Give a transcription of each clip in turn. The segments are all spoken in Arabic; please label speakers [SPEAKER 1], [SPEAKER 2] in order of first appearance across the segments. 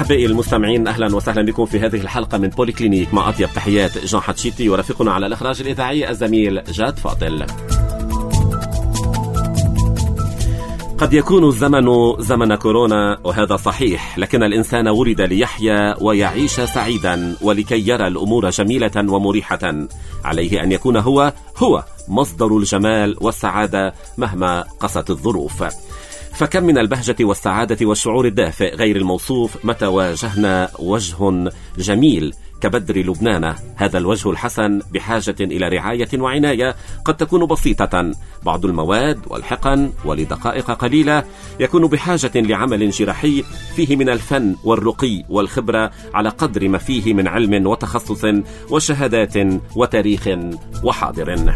[SPEAKER 1] أحبائي المستمعين، أهلا وسهلا بكم في هذه الحلقة من بوليكلينيك، مع أطيب تحيات جان حتشيتي، ورفيقنا على الإخراج الإذاعي الزميل جاد فاضل. قد يكون الزمن زمن كورونا وهذا صحيح، لكن الإنسان ولد ليحيا ويعيش سعيدا، ولكي يرى الأمور جميلة ومريحة عليه أن يكون هو مصدر الجمال والسعادة مهما قست الظروف. فكم من البهجة والسعادة والشعور الدافئ غير الموصوف متى واجهنا وجه جميل كبدر لبنان. هذا الوجه الحسن بحاجة إلى رعاية وعناية قد تكون بسيطة، بعض المواد والحقن ولدقائق قليلة يكون بحاجة لعمل جراحي فيه من الفن والرقي والخبرة على قدر ما فيه من علم وتخصص وشهادات وتاريخ وحاضر.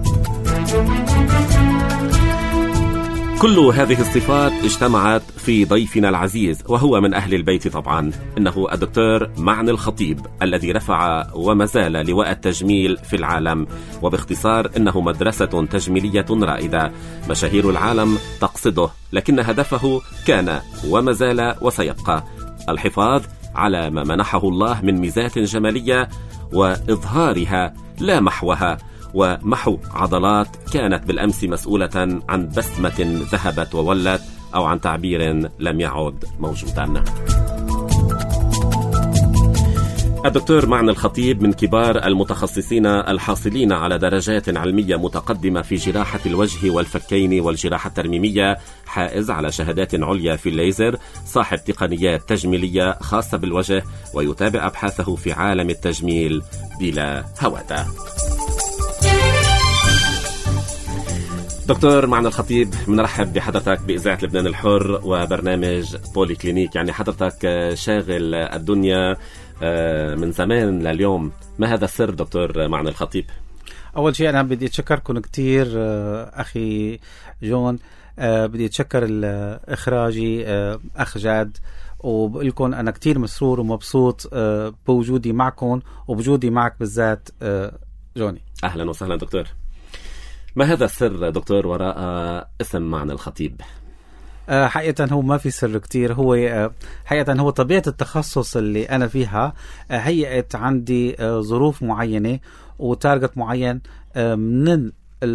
[SPEAKER 1] كل هذه الصفات اجتمعت في ضيفنا العزيز، وهو من أهل البيت طبعا. إنه الدكتور معني الخطيب، الذي رفع وما زال لواء التجميل في العالم، وباختصار إنه مدرسة تجميلية رائدة مشاهير العالم تقصده، لكن هدفه كان وما زال وسيبقى الحفاظ على ما منحه الله من ميزات جمالية وإظهارها لا محوها، ومحو عضلات كانت بالأمس مسؤولة عن بسمة ذهبت وولت، أو عن تعبير لم يعد موجودا. الدكتور معني الخطيب من كبار المتخصصين الحاصلين على درجات علمية متقدمة في جراحة الوجه والفكين والجراحة الترميمية، حائز على شهادات عليا في الليزر، صاحب تقنيات تجميلية خاصة بالوجه، ويتابع أبحاثه في عالم التجميل بلا هوادة. دكتور معني الخطيب، بنرحب بحضرتك بإذاعة لبنان الحر وبرنامج بوليكلينيك. يعني حضرتك شاغل الدنيا من زمان لليوم، ما هذا السر دكتور معني الخطيب؟
[SPEAKER 2] أول شيء أنا بدي أتشكركم كتير أخي جون، بدي أتشكر الإخراجي أخ جاد، وبقول لكم أنا كتير مسرور ومبسوط بوجودي معكم وبوجودي معك بالذات جوني.
[SPEAKER 1] أهلا وسهلا دكتور. ما هذا السر دكتور وراء اسم معني الخطيب؟
[SPEAKER 2] حقيقة هو ما في سر كتير، هو حقيقة هو طبيعة التخصص اللي أنا فيها هيئت عندي ظروف معينة وتارجت معين من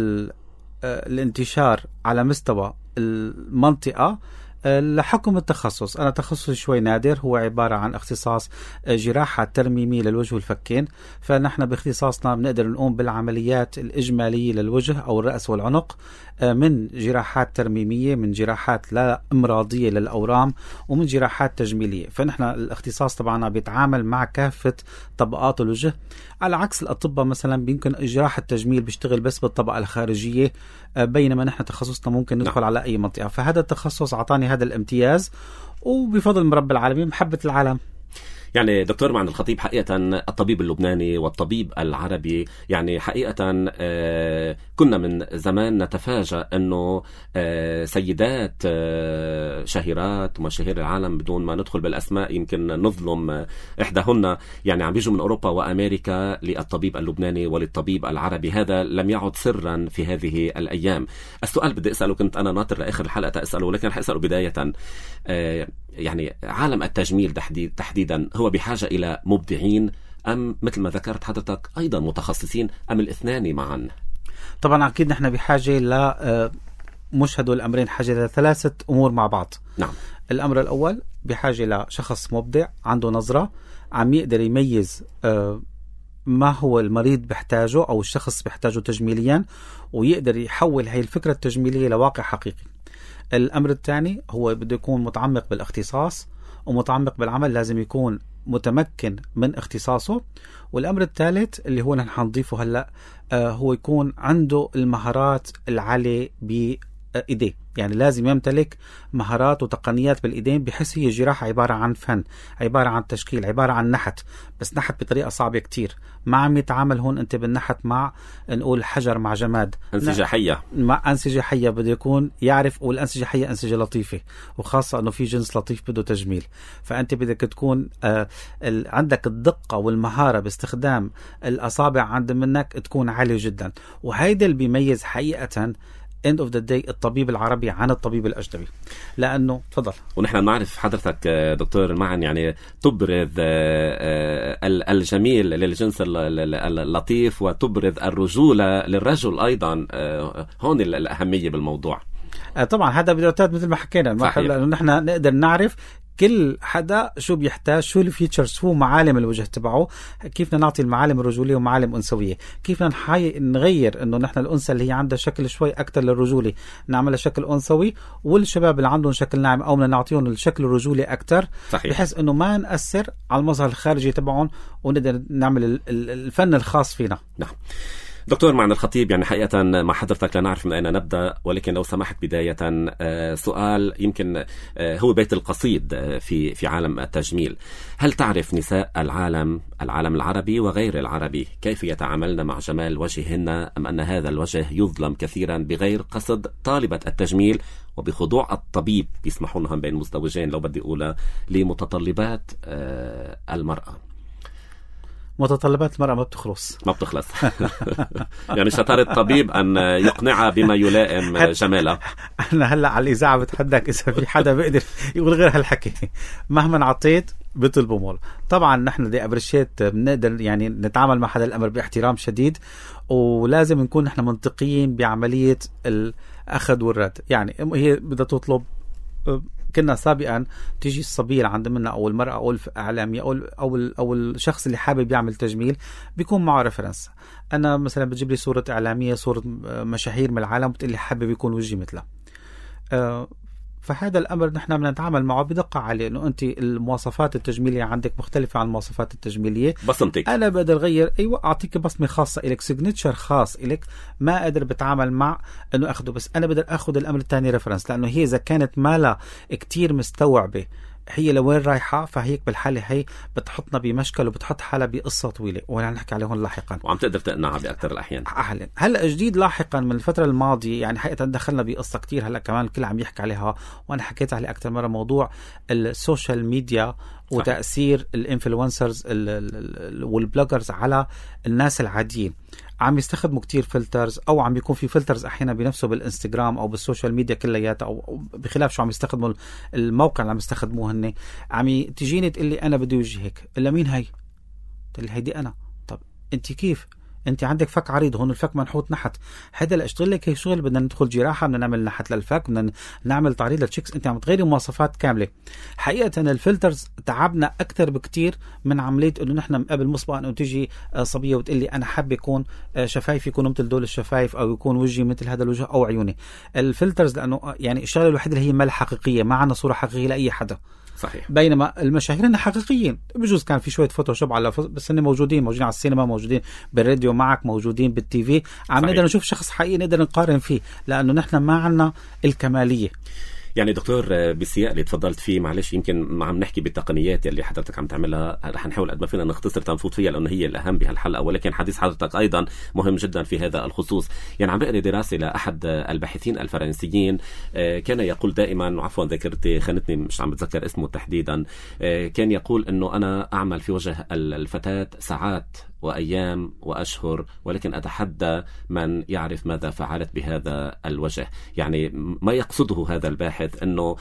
[SPEAKER 2] الانتشار على مستوى المنطقة لحكم التخصص. أنا تخصصي شوي نادر، هو عبارة عن اختصاص جراحة ترميمية للوجه والفكين، فنحن باختصاصنا بنقدر نقوم بالعمليات الإجمالية للوجه أو الرأس والعنق، من جراحات ترميمية، من جراحات لا إمراضية للأورام، ومن جراحات تجميلية. فنحن الاختصاص طبعا بيتعامل مع كافة طبقات الوجه، على عكس الأطباء مثلا بيمكن جراحة التجميل بيشتغل بس بالطبقة الخارجية، بينما نحن تخصصنا ممكن ندخل على أي منطقة. فهذا التخصص أعطاني هذا الامتياز، وبفضل رب العالمين محبة العالم.
[SPEAKER 1] يعني دكتور معني الخطيب، حقيقة الطبيب اللبناني والطبيب العربي يعني حقيقة كنا من زمان نتفاجأ أنه سيدات شهيرات ومشاهير العالم، بدون ما ندخل بالأسماء يمكن نظلم إحداهن، يعني عم بيجوا من أوروبا وأمريكا للطبيب اللبناني وللطبيب العربي. هذا لم يعد سرا في هذه الأيام. السؤال بدي أسأله، كنت أنا ناطر لآخر الحلقة أسأله، لكن حأسأله بداية. يعني عالم التجميل تحديدا هو بحاجة إلى مبدعين، أم مثل ما ذكرت حضرتك أيضا متخصصين، أم الاثنان معا؟
[SPEAKER 2] طبعا أكيد نحن بحاجة مش هدول الأمرين، حاجة لثلاثة أمور مع بعض.
[SPEAKER 1] نعم.
[SPEAKER 2] الأمر الأول بحاجة لشخص مبدع عنده نظرة، عم يقدر يميز ما هو المريض بيحتاجه أو الشخص بيحتاجه تجميليا، ويقدر يحول هاي الفكرة التجميلية لواقع حقيقي. الأمر الثاني هو بده يكون متعمق بالاختصاص ومتعمق بالعمل، لازم يكون متمكن من اختصاصه. والأمر الثالث اللي هو نحن نضيفه هلأ هو يكون عنده المهارات العالية بإيديه، يعني لازم يمتلك مهارات وتقنيات بالإيدين، بحيث هي الجراحة عبارة عن فن، عبارة عن تشكيل، عبارة عن نحت، بس نحت بطريقة صعبة كتير. ما عم يتعامل هون أنت بالنحت مع نقول حجر مع جماد،
[SPEAKER 1] أنسجة حية،
[SPEAKER 2] مع أنسجة حية بده يكون يعرف، والأنسجة حية أنسجة لطيفة، وخاصة أنه في جنس لطيف بده تجميل. فأنت بدك تكون عندك الدقة والمهارة باستخدام الأصابع عند منك تكون عالية جدا، وهيدا اللي بيميز حقيقة end of the day الطبيب العربي عن الطبيب الأجنبي. لأنه تفضل.
[SPEAKER 1] ونحن نعرف حضرتك دكتور معن يعني تبرز الجميل للجنس اللطيف وتبرز الرجولة للرجل أيضا. هون الأهمية بالموضوع.
[SPEAKER 2] طبعا هذا بدايات مثل ما حكينا، لأنه نحن نقدر نعرف كل حدا شو بيحتاج، شو الفيتشرز، شو معالم الوجه تبعه، كيف بدنا نعطي المعالم الرجوليه ومعالم انثويه، كيف بدنا نغير انه نحن الانثى اللي هي عندها شكل شوي اكثر للرجولي نعملها شكل انثوي، والشباب اللي عندهم شكل ناعم او بدنا نعطيهم الشكل الرجولي اكثر، بحيث انه ما ناثر على المظهر الخارجي تبعهم ونقدر نعمل الفن الخاص فينا.
[SPEAKER 1] نعم. دكتور معن الخطيب، يعني حقيقة مع حضرتك لا نعرف من أين نبدأ، ولكن لو سمحت بداية سؤال يمكن هو بيت القصيد في عالم التجميل. هل تعرف نساء العالم العربي وغير العربي كيف يتعاملن مع جمال وجههن، أم أن هذا الوجه يظلم كثيرا بغير قصد طالبة التجميل وبخضوع الطبيب بيسمحونهم بين مزدوجين لو بدي أقولها لمتطلبات المرأة؟
[SPEAKER 2] متطلبات المرأة ما بتخلص
[SPEAKER 1] يعني شطار الطبيب أن يقنعها بما يلائم جمالها.
[SPEAKER 2] أنا هلأ على الإذاعة بتحدك إذا في حدا بيقدر يقول غير هالحكي، مهما عطيت بيطلبوا مول. طبعا نحن دي أبرشيت بنقدر يعني نتعامل مع هذا الأمر باحترام شديد، ولازم نكون نحن منطقيين بعملية الأخذ والرد. يعني هي بدها تطلب، كنا سابقا تيجي الصبية اللي عند منا أو المرأة أو الإعلامية أو الشخص اللي حابب يعمل تجميل بيكون معه ريفرنس. أنا مثلا بتجيب لي صورة إعلامية، صورة مشاهير من العالم، بتقول لي حابب يكون وجهي مثلها. فهذا الأمر نحن بدنا نتعامل معه بدقة عليه، إنه أنت المواصفات التجميلية عندك مختلفة عن المواصفات التجميلية.
[SPEAKER 1] بصمتك
[SPEAKER 2] أنا بقدر غير، أيوة أعطيك بصمة خاصة إلك، سيجنتشر خاص إلك، ما قادر بتعامل مع إنه أخده، بس أنا بقدر أخذ الأمر الثاني ريفرنس، لأنه هي إذا كانت مالا كتير مستوعبة هي لوين رايحة، فهيك بالحالة هي بتحطنا بمشكل وبتحط حالها بقصة طويلة وأنا نحكي عليهم لاحقا،
[SPEAKER 1] وعم تقدر تقنعها بأكثر الأحيان.
[SPEAKER 2] هلأ جديد لاحقا من الفترة الماضية، يعني حقيقة دخلنا بقصة كتير هلأ كمان الكل عم يحكي عليها، وأنا حكيت عليه أكثر مرة، موضوع السوشيال ميديا وتأثير الانفلونسرز والبلوجرز على الناس العاديين. عم يستخدموا كتير فلترز، او عم يكون في فلترز احيانا بنفسه بالانستغرام او بالسوشيال ميديا كلياتها، او بخلاف شو عم يستخدموا الموقع اللي عم يستخدموه هن. عم تجيني تقول لي انا بدي وجهك، الا مين هي؟ قلت لي هيدي انا. طب انت كيف؟ انت عندك فك عريض، هون الفك منحوت نحت، هذا لاشتغل لك هي شغل، بدنا ندخل جراحه، بدنا نعمل نحت للفك، بدنا نعمل تعريض للتشيكس، انت عم تغيري مواصفات كامله. حقيقه الفلترز تعبنا اكثر بكتير من عمليه انه نحن قبل مسبقا انه تيجي صبيه وتقول لي انا حابه يكون شفايفي يكونوا مثل دول الشفايف، او يكون وجهي مثل هذا الوجه، او عيوني. الفلترز لانه يعني الشغله الوحيده اللي هي ما حقيقيه، ما عندنا صوره حقيقيه لاي حدا.
[SPEAKER 1] صحيح.
[SPEAKER 2] بينما المشاهير هن حقيقيين، بجوز كان في شويه فوتوشوب على بس هن موجودين على السينما، موجودين بالراديو معك، موجودين بالتي في، عم نقدر نشوف شخص حقيقي نقدر نقارن فيه، لانه نحن ما عنا الكماليه.
[SPEAKER 1] يعني دكتور بالسياق اللي تفضلت فيه، معلش يمكن ما عم نحكي بالتقنيات اللي حضرتك عم تعملها، رح نحاول قد ما فينا نختصر تنفوت فيها لأنه هي الأهم بهالحلقة، ولكن حديث حضرتك أيضا مهم جدا في هذا الخصوص. يعني عم بقرأ دراسة لأحد الباحثين الفرنسيين كان يقول دائما، عفوا ذاكرتي خانتني مش عم بتذكر اسمه تحديدا، كان يقول أنه أنا أعمل في وجه الفتاة ساعات وأيام وأشهر، ولكن أتحدى من يعرف ماذا فعلت بهذا الوجه. يعني ما يقصده هذا الباحث أنه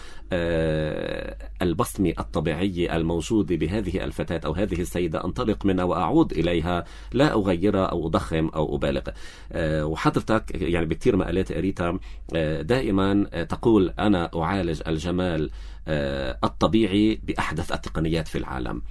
[SPEAKER 1] البصمة الطبيعية الموجودة بهذه الفتاة أو هذه السيدة أنطلق منها وأعود إليها، لا أغيرها أو أضخم أو أبالغ. وحضرتك يعني بكتير مقالات قريتها دائما تقول أنا أعالج الجمال الطبيعي بأحدث التقنيات في العالم.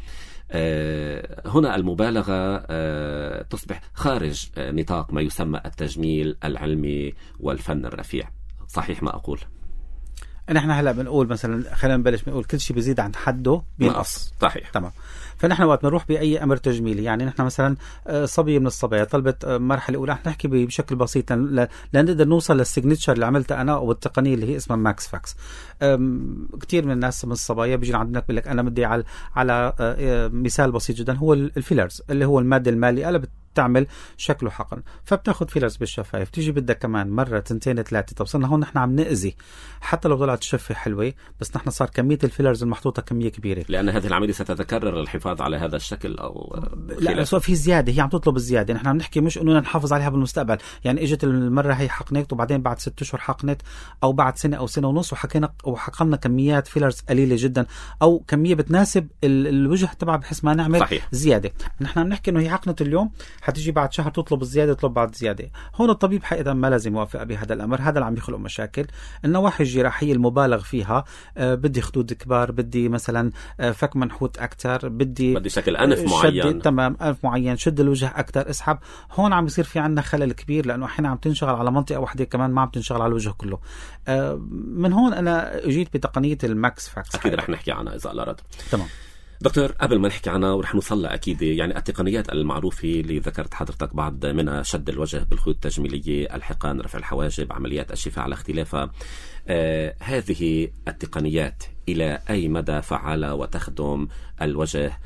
[SPEAKER 1] هنا المبالغة تصبح خارج نطاق ما يسمى التجميل العلمي والفن الرفيع. صحيح ما أقول؟
[SPEAKER 2] نحن هلا بنقول مثلا، خلينا نبلش بنقول كل شيء بيزيد عن حده بينقص.
[SPEAKER 1] صحيح.
[SPEAKER 2] تمام. فنحن وقت بنروح بأي أمر تجميلي، يعني نحن مثلا صبية من الصبايا طلبت مرحلة أولى، رح نحكي بشكل بسيط لنقدر نوصل للسيجنتشر اللي عملتها أنا والتقنية اللي هي اسمها ماكس فاكس. كتير من الناس من الصبايا بيجي عندنا بيقول لك أنا بدي على مثال بسيط جدا، هو الفيلرز اللي هو المادة المالية، بتعمل شكله حقن، فبتاخد فيلرز بالشفايف، تيجي بدك كمان مرة 2 3. طب صرنا هون نحن عم نأذي، حتى لو طلعت الشفة حلوة بس نحن صار كمية الفيلرز المحطوطة كمية كبيرة،
[SPEAKER 1] لأن هذه العملية ستتكرر للحفاظ على هذا الشكل أو
[SPEAKER 2] لا صار في زيادة، هي عم تطلب الزيادة. نحن عم نحكي مش إنه نحافظ عليها بالمستقبل، يعني إجت المرة هي حقنت وبعدين بعد 6 أشهر حقنت أو بعد سنة أو سنة ونص وحقنا كميات فيلرز قليلة جدا أو كمية بتناسب الوجه تبعها بحيث ما نعمل
[SPEAKER 1] صحيح.
[SPEAKER 2] زيادة. نحن عم نحكي إنه هي حقنت اليوم حتيجي بعد شهر تطلب الزيادة، تطلب بعد زيادة. هون الطبيب حقيقة ما لازم يوافق بهذا الأمر، هذا اللي عم يخلق مشاكل. النواحي الجراحية المبالغ فيها، بدي خدود كبار، بدي مثلا فك منحوت أكتر، بدي
[SPEAKER 1] شكل أنف معين،
[SPEAKER 2] تمام أنف معين، شد الوجه أكتر، اسحب. هون عم يصير في عنا خلل كبير، لأنه أحيانا عم تنشغل على منطقة واحدة كمان ما عم تنشغل على الوجه كله. من هون أنا جيت بتقنية الماكس فاكس،
[SPEAKER 1] أكيد رح نحكي عنها إذا الله رد.
[SPEAKER 2] تمام
[SPEAKER 1] دكتور، قبل ما نحكي عنها ورح نوصل لها أكيد، يعني التقنيات المعروفة اللي ذكرت حضرتك بعض منها شد الوجه بالخيوط التجميلية، الحقن، رفع الحواجب، عمليات الشفاء على اختلافها، هذه التقنيات إلى أي مدى فعالة وتخدم الوجه؟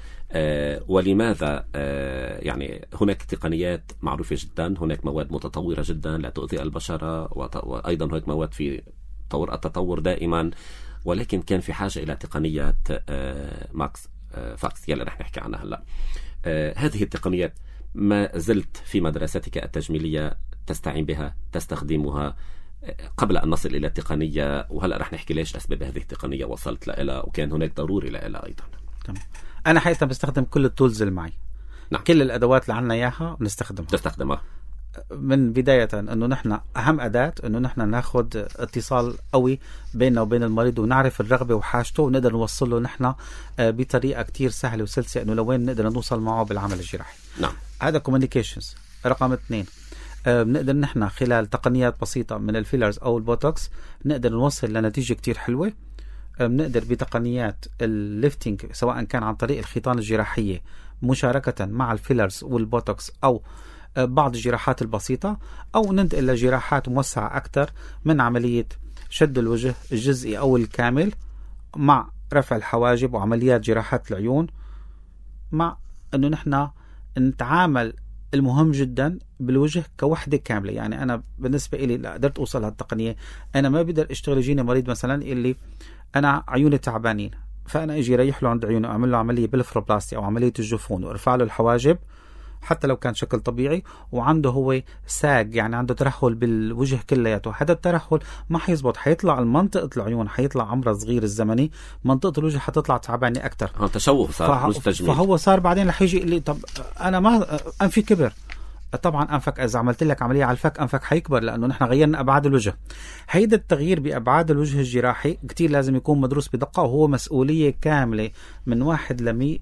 [SPEAKER 1] ولماذا يعني هناك تقنيات معروفة جدا، هناك مواد متطورة جدا لا تؤذي البشرة، وأيضا هناك مواد في التطور دائما، ولكن كان في حاجة إلى تقنيات ماكس فاكس يلي رح نحكي عنها هلا. هذه التقنيات ما زلت في مدرستك التجميلية تستعين بها، تستخدمها قبل أن نصل إلى التقنية، وهلأ رح نحكي ليش أسباب هذه التقنية وصلت لها وكان هناك ضروري لها أيضا.
[SPEAKER 2] تمام. أنا حقيقة بستخدم كل التولز اللي معي.
[SPEAKER 1] نعم.
[SPEAKER 2] كل الأدوات اللي عنا إياها
[SPEAKER 1] تستخدمها
[SPEAKER 2] من بداية أنه نحن أهم أداة أنه نحن ناخد اتصال قوي بيننا وبين المريض ونعرف الرغبة وحاجته ونقدر نوصل له نحن بطريقة كتير سهلة وسلسة أنه لوين نقدر نوصل معه بالعمل الجراحي.
[SPEAKER 1] نعم.
[SPEAKER 2] هذا كوميونيكيشنز. رقم 2، بنقدر نحن خلال تقنيات بسيطة من الفيلرز أو البوتوكس نقدر نوصل لنتيجة كتير حلوة. بنقدر بتقنيات الليفتينج سواء كان عن طريق الخيطان الجراحية مشاركة مع الفيلرز والبوتوكس أو بعض الجراحات البسيطة، أو ننتقل لجراحات موسعة أكثر من عملية شد الوجه الجزئي أو الكامل مع رفع الحواجب وعمليات جراحات العيون، مع أنه نحن نتعامل المهم جدا بالوجه كوحدة كاملة. يعني أنا بالنسبة إلي لا قدرت أوصل هالتقنية، أنا ما بقدر أشتغل يجيني مريض مثلا اللي أنا عيوني تعبانين فأنا أجي ريح له عند عيونه أعمل له عملية بلفروبلاستي أو عملية الجفون وأرفع له الحواجب حتى لو كان شكل طبيعي، وعنده هو ساق يعني عنده ترهل بالوجه كلياته. هذا الترهل ما حيزبط، حيطلع منطقة العيون حيطلع عمره صغير الزمني، منطقة الوجه حتطلع تعبانة أكتر.
[SPEAKER 1] تشوه صار مش تجميل.
[SPEAKER 2] فهو صار بعدين رح يجي اللي طب أنا ما أنفي كبر. طبعا أنفك إذا عملت لك عملية على الفك أنفك حيكبر لأنه نحن غيرنا أبعاد الوجه. هيدا التغيير بأبعاد الوجه الجراحي كتير لازم يكون مدروس بدقة، وهو مسؤولية كاملة من 1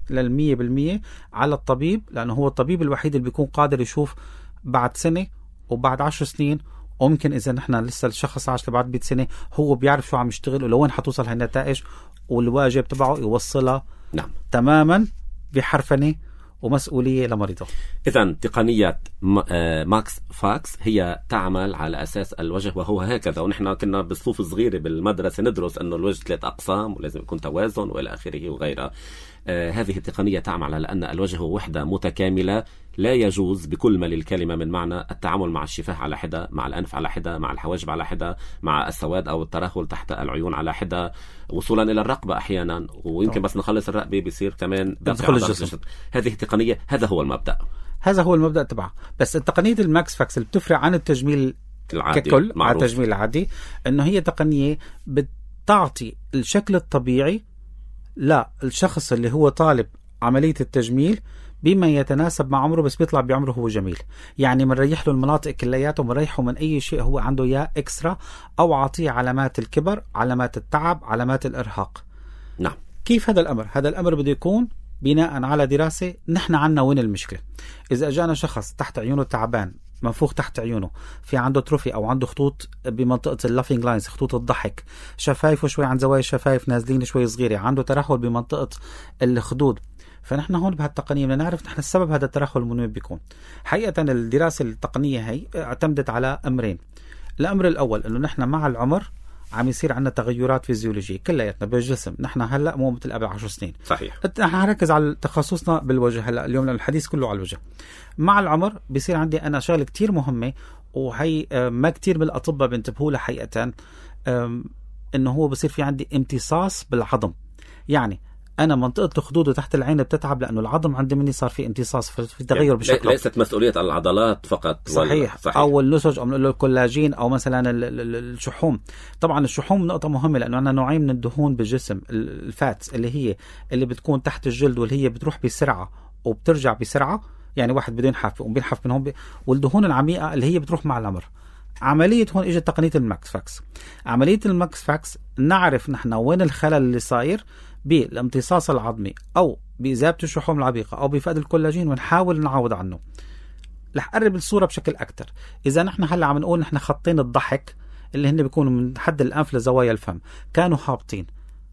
[SPEAKER 2] ل100% على الطبيب، لأنه هو الطبيب الوحيد اللي بيكون قادر يشوف بعد سنة وبعد 10 سنين، وممكن إذا نحن لسه الشخص عاش بعد 100 سنة هو بيعرف شو عم يشتغل ولوين حتوصل هالنتائج، والواجب تبعه يوصلها
[SPEAKER 1] نعم
[SPEAKER 2] تماما بحرفنة ومسؤولية لمريضه.
[SPEAKER 1] إذن تقنية ماكس فاكس هي تعمل على أساس الوجه، وهو هكذا. ونحن كنا بالصفوف الصغيرة بالمدرسة ندرس أنه الوجه 3 أقسام ولازم يكون توازن وإلى آخره وغيرها. هذه التقنية تعمل على أن الوجه هو وحدة متكاملة، لا يجوز بكل ما للكلمة من معنى التعامل مع الشفاه على حدة، مع الأنف على حدة، مع الحواجب على حدة، مع السواد أو الترهل تحت العيون على حدة، وصولا إلى الرقبة أحيانا، ويمكن بس نخلص الرقبة بيصير كمان
[SPEAKER 2] بدخل الجسم.
[SPEAKER 1] هذه التقنية هذا هو المبدأ،
[SPEAKER 2] هذا هو المبدأ تبعه. بس التقنية الماكس فاكس اللي بتفرق عن التجميل العادي ككل عن التجميل العادي إنه هي تقنية بتعطي الشكل الطبيعي لا الشخص اللي هو طالب عملية التجميل بما يتناسب مع عمره، بس بيطلع بعمره هو جميل. يعني منريح له المناطق كلياته ومنريحه من أي شيء هو عنده إياه إكسترا، أو عطيه علامات الكبر، علامات التعب، علامات الإرهاق.
[SPEAKER 1] نعم.
[SPEAKER 2] كيف هذا الأمر؟ هذا الأمر بده يكون بناء على دراسة نحن عنا وين المشكلة. إذا أجانا شخص تحت عيونه تعبان، منفوخ تحت عيونه، في عنده تروفي أو عنده خطوط بمنطقة اللافينج لاينز، خطوط الضحك، شفايفه شوي عن زوايا الشفايف نازلين شوي صغيرة، عنده ترهل بمنطقة الخدود، فنحن هون بهالتقنية بدنا نعرف نحن السبب هذا الترهل من وين بيكون. حقيقة الدراسة التقنية هي اعتمدت على أمرين. الأمر الأول إنه نحن مع العمر عم يصير عندنا تغيرات فيزيولوجية كلياتنا بالجسم. نحن هلا مو مثل قبل 10 سنين.
[SPEAKER 1] صحيح.
[SPEAKER 2] نحن هنركز على تخصصنا بالوجه هلا اليوم، لأن الحديث كله على الوجه. مع العمر بيصير عندي أنا شغلة كتير مهمة، وهي ما كتير من الأطباء بينتبهوا لها حقيقة، إنه هو بصير في عندي امتصاص بالعظم. يعني أنا منطقة الخدود تحت العين بتتعب لأنه العظم عندي مني صار في امتصاص، في تغير يعني بشكله.
[SPEAKER 1] ليست مسؤولية العضلات فقط.
[SPEAKER 2] صحيح. أو النسج أو الكولاجين أو مثلا الشحوم. طبعا الشحوم نقطة مهمة، لأنه عندنا نوعين من الدهون بالجسم، الفاتس اللي بتكون تحت الجلد واللي هي بتروح بسرعة وبترجع بسرعة، يعني واحد بده ينحف وبينحف من هون والدهون العميقة اللي هي بتروح مع العمر. عملية هون اجت تقنية الماكس فاكس. عملية الماكس فاكس نعرف نحن وين الخلل اللي صاير بالامتصاص العظمي أو بإذابة الشحوم العميقة أو بفقد الكولاجين، ونحاول نعوض عنه. رح أقرب الصورة بشكل أكتر. إذا نحن هلا عم نقول نحن خطين الضحك اللي هن بيكونوا من حد الأنف لزوايا الفم كانوا هابطين،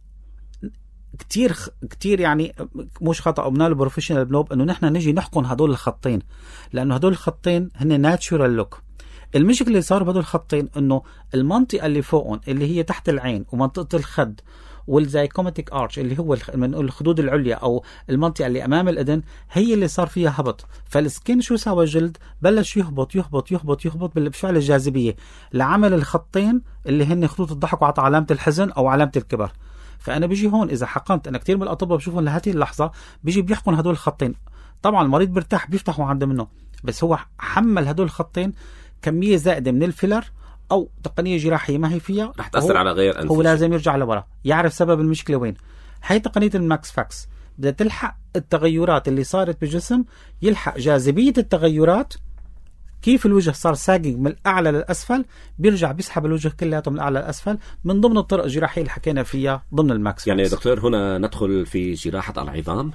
[SPEAKER 2] كتير يعني مش خطأ وبنال بروفيشنال بنوب إنه نحن نجي نحقن هدول الخطين، لأنه هدول الخطين هن ناتشورال لوك. المشكلة اللي صار بهدول الخطين إنه المنطقة اللي فوقهم اللي هي تحت العين ومنطقة الخد والزايكوماتيك ارش اللي هو من الخدود العليا او المنطقه اللي امام الاذن هي اللي صار فيها هبط. فالسكين شو سوى؟ الجلد بلش يهبط يهبط يهبط يهبط بفعل الجاذبيه لعمل الخطين اللي هن خطوط الضحك، وعطى علامه الحزن او علامه الكبر. فانا بيجي هون اذا حقنت، انا كثير من الاطباء بشوفهم لهذه اللحظه بيجي بيحقن هدول الخطين. طبعا المريض برتاح بيفتحوا عنده منه، بس هو حمل هدول الخطين كميه زائده من الفيلر او تقنيه جراحيه ما هي فيها،
[SPEAKER 1] رح تاثر على غير انف.
[SPEAKER 2] هو لازم يرجع لورا يعرف سبب المشكله وين. هي تقنيه الماكس فاكس بدها تلحق التغيرات اللي صارت بالجسم، يلحق جاذبيه التغيرات. كيف الوجه صار ساقق من الاعلى للاسفل، بيرجع بيسحب الوجه كلياته من الاعلى للاسفل من ضمن الطرق الجراحيه اللي حكينا فيها ضمن الماكس فاكس.
[SPEAKER 1] يعني دكتور هنا ندخل في جراحه العظام.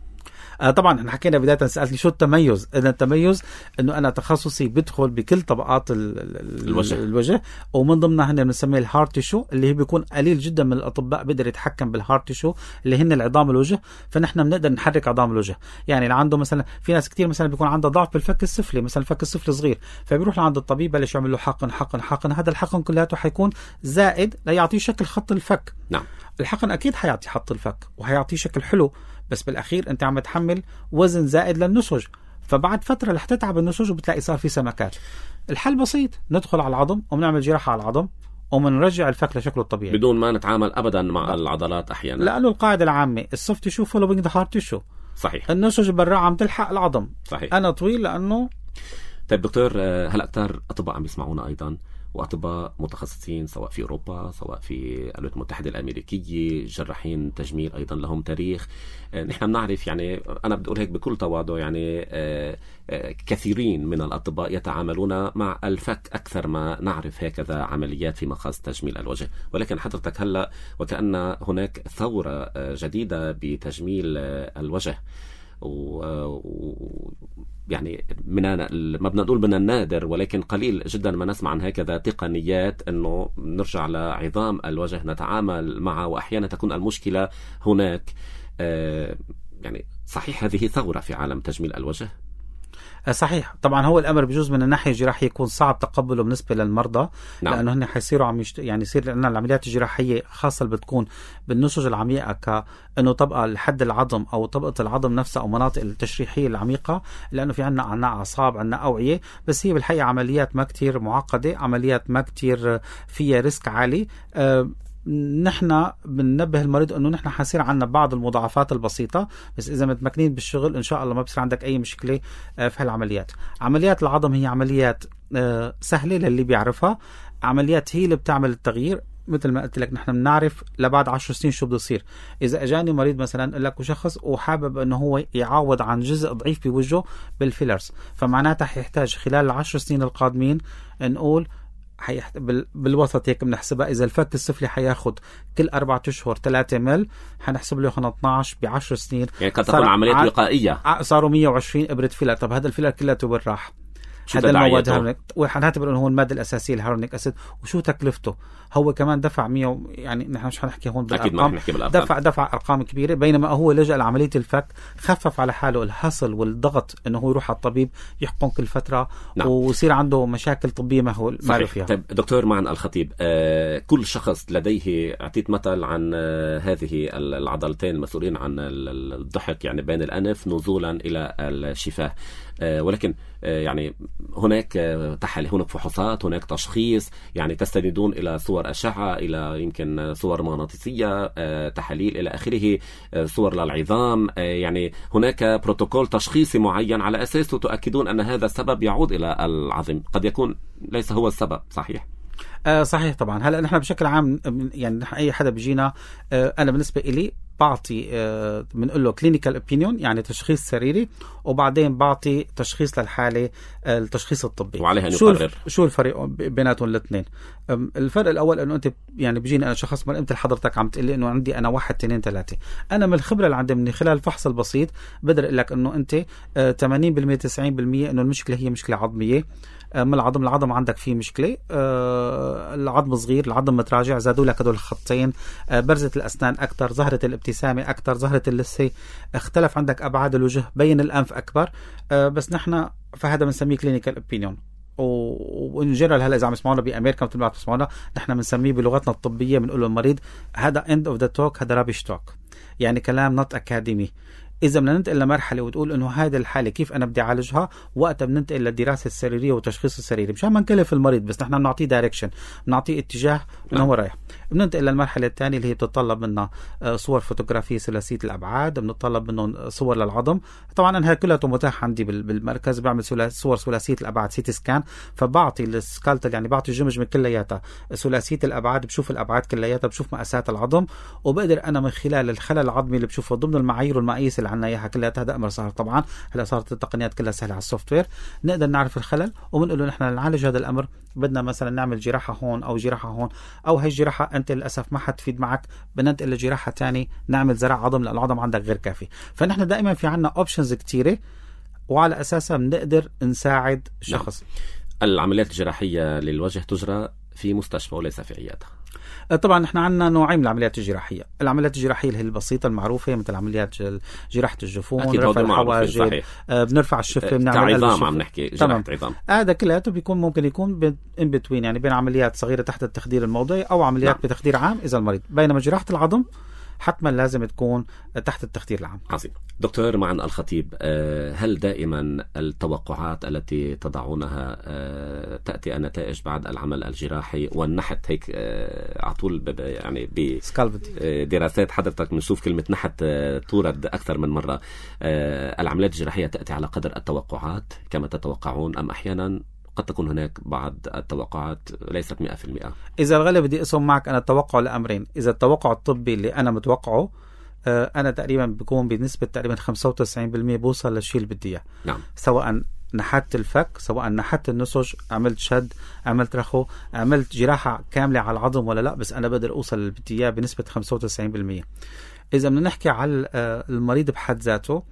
[SPEAKER 2] طبعا احنا حكينا بداية، سألتني شو التميز. إذا التميز انه انا تخصصي بدخل بكل طبقات الوجه، ومن ضمنها هن بنسميه الهارت تيشو، اللي هي بيكون قليل جدا من الاطباء بيقدر يتحكم بالهارت تيشو اللي هن العظام الوجه. فنحن بنقدر نحرك عظام الوجه. يعني اللي عنده مثلا، في ناس كتير مثلا بيكون عنده ضعف بالفك السفلي، مثلا الفك السفلي صغير، فبيروح لعند الطبيب بلش يعمل له حقن. هذا الحقن كلياته حيكون زائد ليعطيه شكل خط الفك.
[SPEAKER 1] نعم.
[SPEAKER 2] الحقن اكيد حيعطي خط الفك وحيعطيه شكل حلو، بس بالاخير انت عم تحمل وزن زائد للنسج، فبعد فتره رح تتعب النسج وبتلاقي صار في سمكات. الحل بسيط، ندخل على العظم وبنعمل جراحه على العظم ومنرجع الفك لشكله الطبيعي
[SPEAKER 1] بدون ما نتعامل ابدا مع العضلات احيانا،
[SPEAKER 2] لانه القاعده العامه السوفت تيشو فولوينج ذا هارت تيشو.
[SPEAKER 1] صحيح.
[SPEAKER 2] النسج برا عم تلحق العظم.
[SPEAKER 1] صحيح.
[SPEAKER 2] انا طويل لانه.
[SPEAKER 1] طيب دكتور، هلا كتار اطباء عم يسمعونا ايضا، واطباء متخصصين سواء في اوروبا سواء في الولايات المتحده الامريكيه، جراحين تجميل ايضا لهم تاريخ. نحن بنعرف، يعني انا بدي اقول هيك بكل تواضع، يعني كثيرين من الاطباء يتعاملون مع الفك اكثر ما نعرف هكذا عمليات في مقاس تجميل الوجه. ولكن حضرتك هلا وكأن هناك ثوره جديده بتجميل الوجه، يعني ما بدنا نقول من النادر، ولكن قليل جدا ما نسمع عن هكذا تقنيات انه نرجع لعظام الوجه نتعامل معه، واحيانا تكون المشكله هناك. يعني صحيح هذه ثوره في عالم تجميل الوجه.
[SPEAKER 2] صحيح. طبعا هو الامر بجوز من الناحيه الجراحيه يكون صعب تقبله بالنسبه للمرضى. نعم. لانه هن حيصيروا يعني يصير لنا العمليات الجراحيه خاصه اللي بتكون بالنسج العميقه، كانه طبقه لحد العظم او طبقه العظم نفسها او مناطق التشريحيه العميقه، لانه في عنا اعصاب، عنا اوعيه، بس هي بالحقيقه عمليات ما كتير معقده، عمليات ما كتير فيها ريسك عالي. نحن بننبه المريض انه نحن حيصير عنا بعض المضاعفات البسيطه، بس اذا متمكنين بالشغل ان شاء الله ما بصير عندك اي مشكله في هالعمليات. عمليات العظم هي عمليات سهله للي بيعرفها، عمليات هي اللي بتعمل التغيير. مثل ما قلت لك نحن بنعرف لبعد 10 سنين شو بده يصير. اذا اجاني مريض مثلا قال لك وشخص وحابب انه هو يعوض عن جزء ضعيف بوجهه بالفيلرز، فمعناتها حيحتاج خلال ال10 سنين القادمين نقول بالوسط هيك بنحسبها، إذا الفك السفلي حياخد كل 4 أشهر 3 مل، حنحسب له 12 ب10 سنين.
[SPEAKER 1] يعني قد تكون عملية وقائية.
[SPEAKER 2] صاروا 120 إبرة فيلر. طب هذا الفيلر كله وين راح؟ هذا المواد وحنعتبر انه هو الماده الاساسيه الهيالورونيك اسيد، وشو تكلفته. هو كمان دفع 100، يعني نحن مش حنحكي هون بالارقام، دفع ارقام كبيره، بينما هو لجأ لعمليه الفك، خفف على حاله الهصل والضغط انه هو يروح على الطبيب يحقن كل فتره. نعم. ويصير عنده مشاكل طبيه ما هو ماله فيها.
[SPEAKER 1] طيب دكتور معن الخطيب، كل شخص لديه، اعطيت مثل عن هذه العضلتين المسؤولين عن الضحك، يعني بين الانف نزولا الى الشفاه، ولكن يعني هناك هناك فحوصات، هناك تشخيص، يعني تستندون إلى صور أشعة، إلى يمكن صور مغناطيسية، تحاليل إلى آخره، صور للعظام، يعني هناك بروتوكول تشخيصي معين على أساسه تؤكدون أن هذا السبب يعود إلى العظم، قد يكون ليس هو السبب، صحيح؟
[SPEAKER 2] صحيح طبعا. هلا نحن بشكل عام يعني اي حدا بيجينا، انا بالنسبه إلي بعطي بنقول له كلينيكال اوبينيون، يعني تشخيص سريري، وبعدين بعطي تشخيص للحاله، التشخيص الطبي،
[SPEAKER 1] وعليها أن يقرر.
[SPEAKER 2] شو الفرق بيناتهم الاثنين؟ الفرق الاول انه انت يعني بيجيني انا شخص، ما انت حضرتك عم تقول لي انه عندي انا 1 2 3، انا من الخبره اللي عندي من خلال الفحص البسيط بقدر اقول لك انه انت 80% 90% انه المشكله هي مشكله عظميه. من العظم عندك فيه مشكلة، العظم صغير، العظم متراجع، زادوا لك هدول الخطين، برزة الأسنان أكتر، ظهرة الابتسامة أكتر، ظهرة اللثة اختلف، عندك أبعاد الوجه، بين الأنف أكبر. بس نحن فهذا بنسميه كلينيكال اوبينيون، وإن جنرال هلا إذا عم يسمعونا بأمريكا مثل ما عم تسمعونا، نحن بنسميه بلغتنا الطبية بنقول للمريض هذا end of the talk، هذا rubbish talk، يعني كلام نوت أكاديمي. إذا بدنا ننتقل لمرحلة وتقول إنه هذه الحالة كيف أنا بدي أعالجها، وقتها بننتقل للدراسة السريرية والتشخيص السريري، مشان ما نكلف المريض، بس نحن بنعطيه دايركشن، بنعطيه اتجاه إنه هو رايح. بننتقل للمرحلة الثانية اللي هي بتتطلب منا صور فوتوغرافية ثلاثية الأبعاد، بنطلب منهم صور للعظم. طبعا أنا كلها متاح عندي بالمركز، بعمل صور ثلاثية الأبعاد سيتي سكان، فبعطي السكالتل، يعني بعطي الجمجمة كلياتها ثلاثية الأبعاد، بشوف الأبعاد كلياتها، بشوف مقاسات العظم، وبقدر أنا من خلال الخلل العظمي اللي بشوفه ضمن المعايير والمقاييس اللي عنا إياها كلها، هذا أمر سهل طبعا، هلا صارت التقنيات كلها سهلة على السوفت وير، نقدر نعرف الخلل وبنقول له نحن نعالج هذا الأمر، بدنا مثلا نعمل جراحة هون أو جراحة هون، أو هي الجراحة أنت للأسف ما حتفيد معك، بننتقل لجراحة تاني، نعمل زرع عظم لأن العظم عندك غير كافي. فنحن دائما في عنا أوبشنز كتيرة، وعلى أساسها بنقدر نساعد شخص.
[SPEAKER 1] العمليات الجراحية للوجه تجرى في مستشفى وليس في عيادة.
[SPEAKER 2] طبعا نحن عندنا نوعين من العمليات الجراحية، العمليات الجراحية اللي هي البسيطة المعروفة مثل عمليات جراحة الجفون، رفع الحواجب، بنرفع الشفة، بنعمل
[SPEAKER 1] عظام، عم نحكي جراحة عظام،
[SPEAKER 2] هذا كلياته بيكون ممكن يكون ان بتوين، يعني بين عمليات صغيرة تحت التخدير الموضعي أو عمليات بتخدير عام إذا المريض، بينما جراحة العظم حتما لازم تكون تحت التخدير العام.
[SPEAKER 1] عظيم. دكتور معن الخطيب، هل دائما التوقعات التي تضعونها تأتي النتائج بعد العمل الجراحي والنحت هيك على طول؟ يعني بدراسات حضرتك بنشوف كلمة نحت تورد أكثر من مرة. العمليات الجراحية تأتي على قدر التوقعات كما تتوقعون، أم أحيانا قد تكون هناك بعض التوقعات ليست 100%؟
[SPEAKER 2] إذا الغالب بدي أقسم معك أنا التوقع لأمرين. إذا التوقع الطبي اللي أنا متوقعه، أنا تقريبا بكون بنسبة تقريبا 95% بوصل للشيء اللي بدي إياه.
[SPEAKER 1] نعم.
[SPEAKER 2] سواء نحت الفك، سواء نحت النسج، عملت شد، عملت رخو، عملت جراحة كاملة على العظم ولا لا، بس أنا بقدر أوصل اللي بدي إياه بنسبة 95%. إذا بدنا نحكي على المريض بحد ذاته،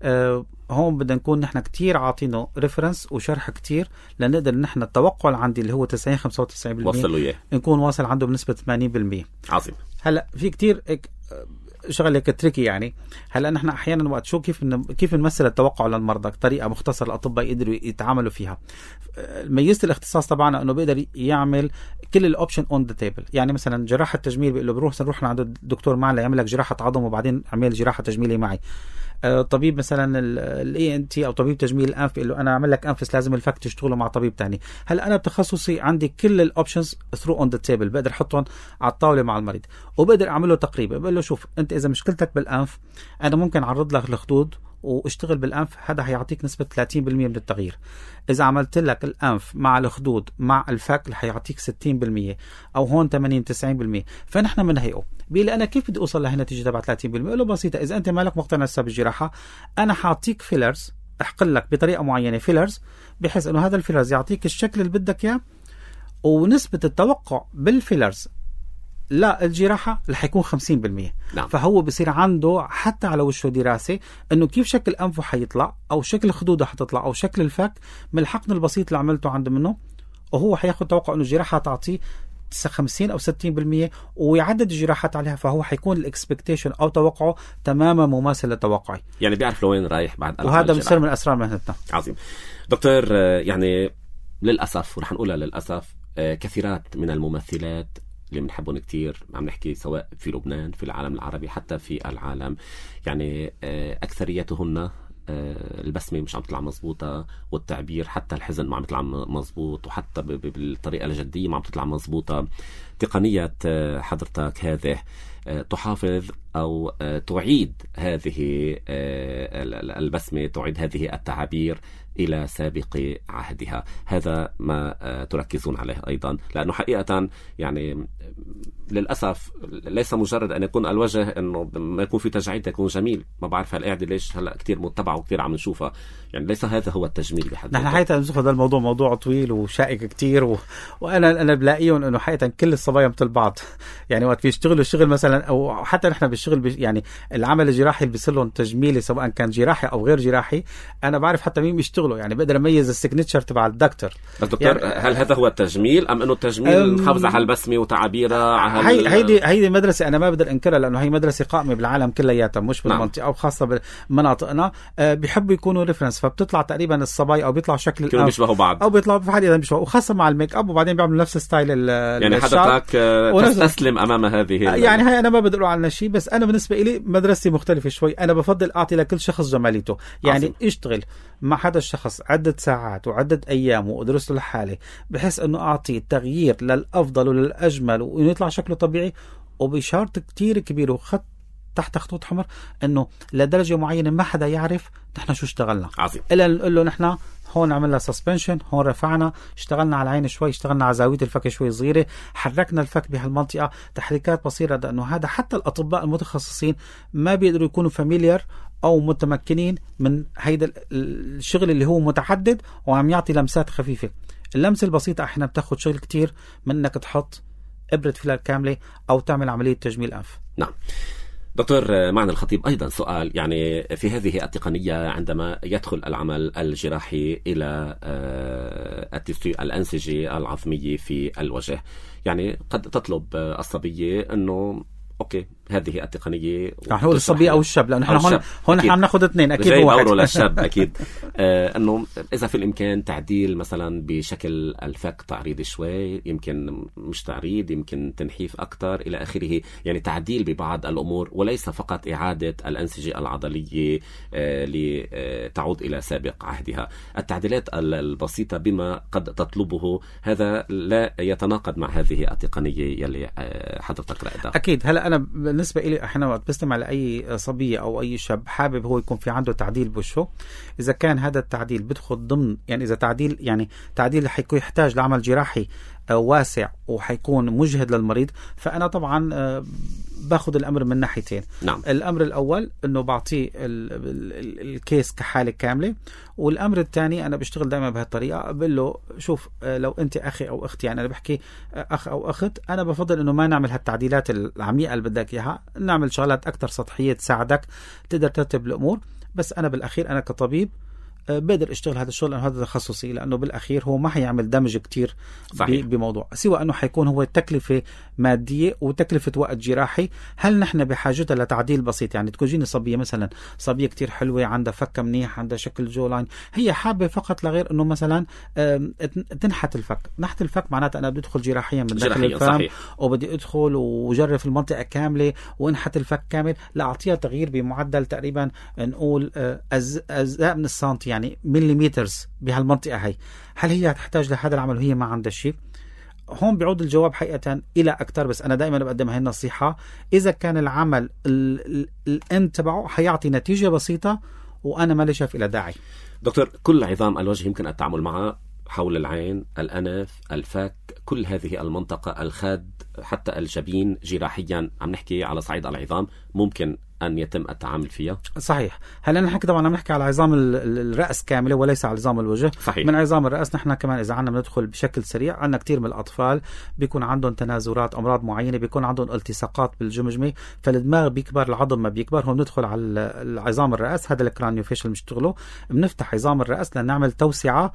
[SPEAKER 2] هون بدنا نكون نحن كتير عاطينه ريفرنس وشرح كتير لنقدر نحن التوقع اللي عندي اللي هو 90-95%
[SPEAKER 1] وصلوا إياه
[SPEAKER 2] نكون واصل عنده بنسبة 80%.
[SPEAKER 1] عظيم.
[SPEAKER 2] هلا في كتير شغله تريكي، يعني هلا نحن احيانا وقت شو كيف نمثل التوقع للمرضى طريقه مختصره الاطباء يقدروا يتعاملوا فيها. ميزه الاختصاص تبعنا انه بيقدر يعمل كل الاوبشن اون ذا تيبل، يعني مثلا جراحه التجميل بيقول له بنروح عند الدكتور معنا يعمل لك جراحه عظم وبعدين اعمل جراحه تجميليه معي. طبيب مثلا الاي ان تي او طبيب تجميل الانف بيقول له انا اعمل لك انفس لازم الفك تشتغله مع طبيب تاني. هلا انا بتخصصي عندي كل الاوبشنز ثرو اون ذا تيبل، بقدر احطهم على الطاوله مع المريض وبقدر اعمل له تقريب. بقول له شوف انت اذا مشكلتك بالانف انا ممكن اعرض لك الخدود واشتغل بالانف، هذا هيعطيك نسبه 30% من التغيير. اذا عملت لك الانف مع الخدود مع الفك هيعطيك 60% او هون 80-90%. فنحن بنهيئه. بيقول لي انا كيف بدي اوصل لهالنتيجه تبع 30%؟ بقول له بسيطه، اذا انت مالك مقتنع هسه بالجراحه انا حاعطيك فيلرز، احقن لك بطريقه معينه فيلرز بحيث انه هذا الفيلرز يعطيك الشكل اللي بدك اياه، ونسبه التوقع بالفيلرز لا الجراحة رح يكون 50%.
[SPEAKER 1] نعم.
[SPEAKER 2] فهو بصير عنده حتى على وشه دراسة انه كيف شكل انفه حيطلع او شكل خدوده حتطلع او شكل الفك من الحقن البسيط اللي عملته عنده منه، وهو حياخد توقع انه الجراحة تعطيه 50 أو 60% ويعدد الجراحات عليها، فهو حيكون الاكسبكتيشن أو توقعه تماما مماثل لتوقعي،
[SPEAKER 1] يعني بيعرف لوين رايح بعد.
[SPEAKER 2] وهذا بصير من أسرار مهنتنا.
[SPEAKER 1] عظيم دكتور. يعني للأسف ورح نقولها للأسف كثيرات من الممثلات اللي بنحبهم كتير، عم نحكي سواء في لبنان في العالم العربي حتى في العالم، يعني أكثريتهن البسمة مش عم تطلع مزبوطة، والتعبير حتى الحزن ما عم تطلع مزبوط، وحتى بالطريقة الجدية ما عم تطلع مزبوطة. تقنية حضرتك هذه تحافظ أو تعيد هذه البسمة، تعيد هذه التعابير إلى سابق عهدها. هذا ما تركزون عليه أيضا، لأنه حقيقة يعني للأسف ليس مجرد أن يكون الوجه أنه ما يكون في تجاعيد يكون جميل. ما بعرف هالقاعدة ليش هلأ كتير متبعة وكتير عم نشوفها، يعني ليس هذا هو التجميل بحد
[SPEAKER 2] نحن حقيقة نشوف هذا الموضوع موضوع طويل وشائك كتير وأنا بلاقيهم أنه حقيقة كل الصبايا مثل بعض. يعني وقت بيشتغلوا الشغل مثلا، أو حتى نحن بالشغل يعني العمل الجراحي اللي بيصير لهم تجميلي سواء كان جراحي أو غير جراحي، أنا بعرف حتى مين بيشتغلوا، يعني بقدر أميز السيجنتشر تبع الدكتور.
[SPEAKER 1] يعني هل هذا هو التجميل أم أنه التجميل محافظة على البسمة وتعابيرها؟
[SPEAKER 2] هيدي مدرسة أنا ما بقدر أنكرها، لأنه هي مدرسة قائمة بالعالم كلياتها مش بالمنطقة أو خاصة بمناطقنا. بيحبوا يكونوا ريفرنس، فبتطلع تقريبا الصبايا أو بيطلع شكل
[SPEAKER 1] كانوا بيشبهوا بعض
[SPEAKER 2] أو بيطلعوا في حد بيشبهوا، وخاصة مع الميك أب، وبعدين بيعملوا نفس ستايل
[SPEAKER 1] يعني حضرتك تستسلم أمام هذه
[SPEAKER 2] يعني هاي أنا ما بدي أقول عنها شيء، بس أنا بالنسبة إلي مدرستي مختلفة شوي. أنا بفضل أعطي لكل شخص جماليته، يعني
[SPEAKER 1] عظيم.
[SPEAKER 2] اشتغل مع هذا الشخص عدة ساعات وعدة أيام وأدرس له الحالة بحيث أنه أعطي تغيير للأفضل وللأجمل وإنه يطلع شكله طبيعي، وبشرط كتير كبير وخط تحت خطوط حمر أنه لدرجة معينة ما حدا يعرف نحن شو اشتغلنا.
[SPEAKER 1] عظيم.
[SPEAKER 2] إلا نقول له نحن هون عملنا سسبنشن، هون رفعنا، اشتغلنا على العين شوي، اشتغلنا على زاوية الفك شوي صغيرة، حركنا الفك بهالمنطقة، تحريكات بسيطة، لأنه هذا حتى الأطباء المتخصصين ما بيقدروا يكونوا فاميليار أو متمكنين من هيدا الشغل اللي هو متعدد وعم يعطي لمسات خفيفة. اللمسة البسيطة احنا بتاخد شغل كتير من انك تحط إبرة فيلر كاملة أو تعمل عملية تجميل أنف.
[SPEAKER 1] نعم دكتور، معنا الخطيب أيضا سؤال، يعني في هذه التقنية عندما يدخل العمل الجراحي إلى الأنسجة العظمية في الوجه، يعني قد تطلب الصبية أنه أوكي هذه التقنية،
[SPEAKER 2] رح نقول الصبي أو الشاب، لأنه نحن هون عم ناخذ اثنين أكيد
[SPEAKER 1] هو واحد للشاب أكيد. أنه إذا في الإمكان تعديل مثلا بشكل الفك، تعريض شوي، يمكن مش تعريض، يمكن تنحيف أكتر إلى آخره، يعني تعديل ببعض الأمور وليس فقط إعادة الأنسجة العضلية لتعود إلى سابق عهدها. التعديلات البسيطة بما قد تطلبه هذا لا يتناقض مع هذه التقنية يلي حضرتك رأيتها.
[SPEAKER 2] أكيد. هلا أنا بالنسبة إلي أحيانا وقت بستمع لأي صبية أو أي شاب حابب هو يكون في عنده تعديل بوشه، إذا كان هذا التعديل بدخل ضمن، يعني إذا تعديل يعني تعديل حيكون يحتاج لعمل جراحي واسع وحيكون مجهد للمريض، فأنا طبعا باخذ الأمر من ناحيتين.
[SPEAKER 1] نعم.
[SPEAKER 2] الأمر الأول إنه بعطيه الكيس كحالة كاملة، والأمر الثاني أنا بشتغل دائما بهالطريقة، بقول له شوف لو أنت أخي أو أختي، يعني أنا بحكي أخ أو أخت، أنا بفضل إنه ما نعمل هالتعديلات العميقة اللي بدك إياها، نعمل شغلات أكثر سطحية تساعدك تقدر ترتب الأمور. بس أنا بالأخير أنا كطبيب بقدر اشتغل هذا الشغل لأنه هذا تخصصي، لأنه بالأخير هو ما حيعمل دمج كتير بموضوع، سوى أنه حيكون هو تكلفة مادية وتكلفة وقت جراحي. هل نحن بحاجتها لتعديل بسيط؟ يعني تكون جيني صبية مثلا، صبية كتير حلوة، عندها فك منيح، عندها شكل جولاين، هي حابة فقط لغير أنه مثلا تنحت الفك. نحت الفك معناته أنا بدي أدخل جراحيا من داخل الفم، وبدي أدخل وجرف المنطقة كاملة وانحت الفك كامل، لأعطيها تغيير بمعدل تقريبا نقول أجزاء من السنتي، يعني مليمترز بهالمنطقة هي. هل هي تحتاج لهذا العمل وهي ما عندها شيء؟ هون بيعود الجواب حقيقة إلى أكتر، بس أنا دائما بقدم هاي النصيحة، إذا كان العمل الإند تبعه حيعطي نتيجة بسيطة وأنا ما لي شايف إلى داعي.
[SPEAKER 1] دكتور، كل عظام الوجه يمكن التعامل معها، حول العين، الأنف، الفك، كل هذه المنطقة، الخد، حتى الجبين جراحيا، عم نحكي على صعيد العظام، ممكن أن يتم التعامل فيها؟
[SPEAKER 2] صحيح. هلا نحكي طبعا عم نحكي على عظام الرأس كاملة وليس على عظام الوجه.
[SPEAKER 1] صحيح.
[SPEAKER 2] من عظام الرأس نحن كمان إذا عنا بندخل بشكل سريع، عنا كتير من الأطفال بيكون عندهم تنازلات، أمراض معينة، بيكون عندهم التصاقات بالجمجمة، فالدماغ بيكبر، العظم ما بيكبر، هون ندخل على العظام الرأس، هذا الكرانيوفيشل بنشتغله، بنفتح عظام الرأس لنعمل توسعة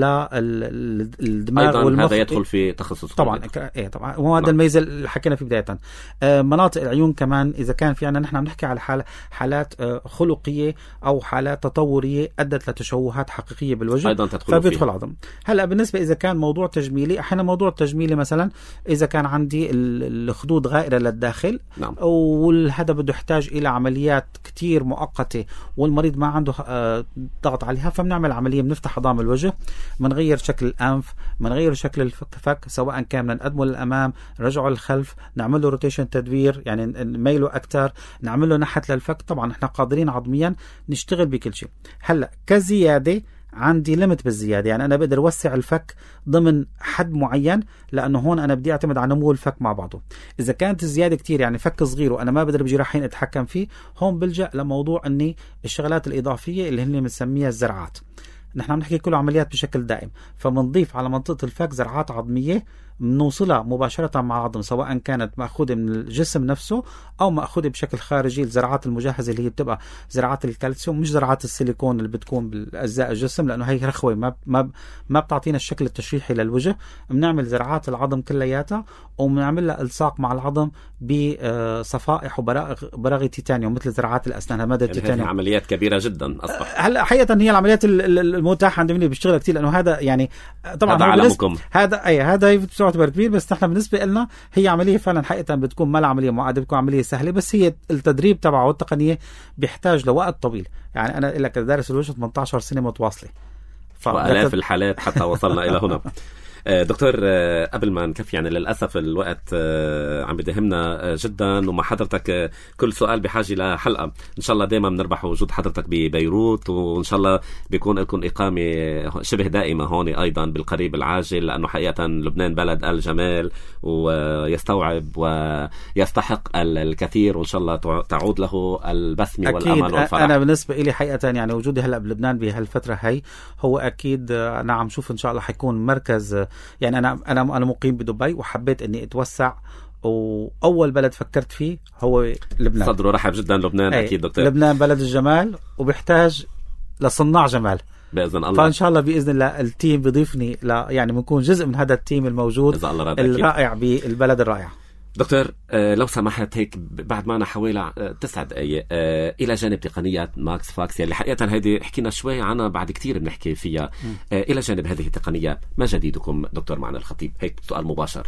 [SPEAKER 2] للدماغ
[SPEAKER 1] أيضا
[SPEAKER 2] والمخ.
[SPEAKER 1] هذا يدخل في تخصص
[SPEAKER 2] طبعا طبعا، وهذا الميزة اللي حكينا فيه بداية. مناطق العيون كمان إذا كان في عنا، نحن بنحكي على حالات خلقية أو حالات تطورية أدت لتشوهات حقيقية بالوجه
[SPEAKER 1] أيضا
[SPEAKER 2] فبيدخل عظم. هلا بالنسبة إذا كان موضوع تجميلي، أحيانا موضوع التجميلي مثلا إذا كان عندي الخدود غائرة للداخل،
[SPEAKER 1] نعم.
[SPEAKER 2] والهذا بده يحتاج إلى عمليات كتير مؤقتة والمريض ما عنده ضغط عليها، فبنعمل عملية، بنفتح عظام الوجه، بنغير شكل الأنف، بنغير شكل الفك، سواء كان نقدمه للأمام، نرجعه للخلف، نعمل له روتيشن تدوير يعني نميله أكتر، نعمل له نحت للفك. طبعا احنا قادرين عظميا نشتغل بكل شيء. هلا كزيادة عندي ليمت بالزيادة، يعني أنا بقدر وسع الفك ضمن حد معين، لأنه هون أنا بدي أعتمد على نمو الفك مع بعضه. إذا كانت الزيادة كتير، يعني فك صغير وأنا ما بقدر بجراحين أتحكم فيه، هون بلجأ لموضوع أني الشغلات الإضافية اللي هن بنسميها الزرعات. نحن عم نحكي كله عمليات بشكل دائم، فبنضيف على منطقة الفك زرعات عظمية بنوصلها مباشرة مع العظم، سواء كانت مأخوذة من الجسم نفسه أو مأخوذة بشكل خارجي، الزرعات المجهزة اللي هي بتبقى زرعات الكالسيوم، مش زرعات السيليكون اللي بتكون بالأجزاء الجسم، لأنه هي رخوة ما بتعطينا الشكل التشريحي للوجه. بنعمل زرعات العظم كلياتها وبنعمل لها إلصاق مع العظم بصفائح وبراغي تيتانيوم مثل زرعات الأسنان. مادة
[SPEAKER 1] يعني
[SPEAKER 2] التيتانيوم
[SPEAKER 1] عمليات كبيرة جدا أصبح.
[SPEAKER 2] هلا حقيقة هي العمليات المتاحة عند مني بيشتغل كتير، لأنه هذا يعني طبعا
[SPEAKER 1] هذا علمكم،
[SPEAKER 2] هذا تعتبر كبير، بس نحن بالنسبة لنا هي عملية فعلا حقيقة بتكون ما عملية معقدة، بتكون عملية سهلة، بس هي التدريب تبعه والتقنية بيحتاج لوقت طويل. يعني أنا لك دارس الوجه 18 سنة متواصلة،
[SPEAKER 1] وآلاف الحالات حتى وصلنا إلى هنا. دكتور، قبل ما نكفي يعني للأسف الوقت عم بدهمنا جدا، ومع حضرتك كل سؤال بحاجة لحلقة. إن شاء الله دائما بنربح وجود حضرتك ببيروت، وإن شاء الله بيكون لكم إقامة شبه دائمة هون أيضا بالقريب العاجل، لأنه حقيقة لبنان بلد الجمال ويستوعب ويستحق الكثير، وإن شاء الله تعود له البسمة والأمل والفرح.
[SPEAKER 2] أنا بالنسبة إلي حقيقة يعني وجودي هلأ بلبنان بهالفترة هي هو أكيد أنا عم شوف إن شاء الله حيكون مركز. يعني أنا مقيم بدبي وحبيت إني أتوسع، وأول بلد فكرت فيه هو لبنان.
[SPEAKER 1] صدره رحب جدا لبنان. أكيد دكتور،
[SPEAKER 2] لبنان بلد الجمال وبيحتاج لصناع جمال
[SPEAKER 1] بإذن الله.
[SPEAKER 2] فإن شاء الله بإذن الله التيم بيضيفني يعني بنكون جزء من هذا التيم الموجود الرائع بالبلد الرائع.
[SPEAKER 1] دكتور، لو سمحت هيك بعد معنا حوالي 9 دقائق إلى جانب تقنيات ماكس فاكس اللي حقيقة هيدي حكينا شوي عنها، بعد كتير بنحكي فيها. إلى جانب هذه التقنيات ما جديدكم دكتور معنا الخطيب؟ هيك سؤال مباشر.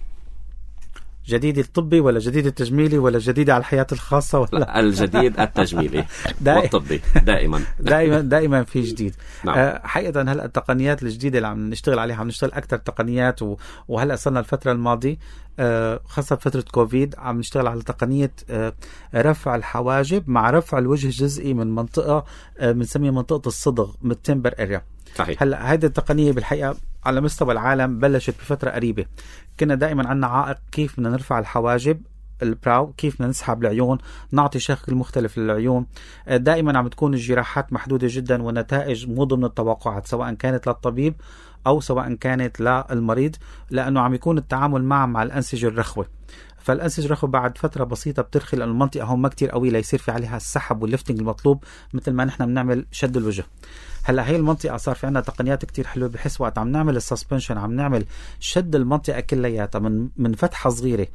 [SPEAKER 2] جديد الطبي ولا جديد التجميلي ولا جديد على الحياة الخاصة ولا؟
[SPEAKER 1] لا، الجديد التجميلي والطبي
[SPEAKER 2] دائما في جديد.
[SPEAKER 1] نعم.
[SPEAKER 2] حقيقة هلأ التقنيات الجديدة اللي عم نشتغل عليها، عم نشتغل أكثر تقنيات، وهلأ صرنا الفترة الماضية خاصة فترة كوفيد عم نشتغل على تقنية رفع الحواجب مع رفع الوجه الجزئي من منطقة بنسميها منطقة الصدغ من التمبر اريا.
[SPEAKER 1] صحيح.
[SPEAKER 2] هلا هذه التقنية بالحقيقة على مستوى العالم بلشت بفترة قريبة. كنا دائما عندنا عائق كيف بدنا نرفع الحواجب البراو، كيف بدنا نسحب العيون، نعطي شكل مختلف للعيون. دائما عم تكون الجراحات محدودة جدا والنتائج مو ضمن التوقعات، سواء كانت للطبيب أو سواء كانت للمريض، لأنه عم يكون التعامل مع الأنسجة الرخوة. فالأنسجة الرخوة بعد فترة بسيطة بترخي، لأن المنطقة هون ما كتير قوية ليصير في عليها السحب والليفتنج المطلوب مثل ما نحن بنعمل شد الوجه. هلا هي المنطقة صار في عنا تقنيات كتير حلوة، بحس وقت عم نعمل السسبنشن عم نعمل شد المنطقة كلياتها من فتحة صغيرة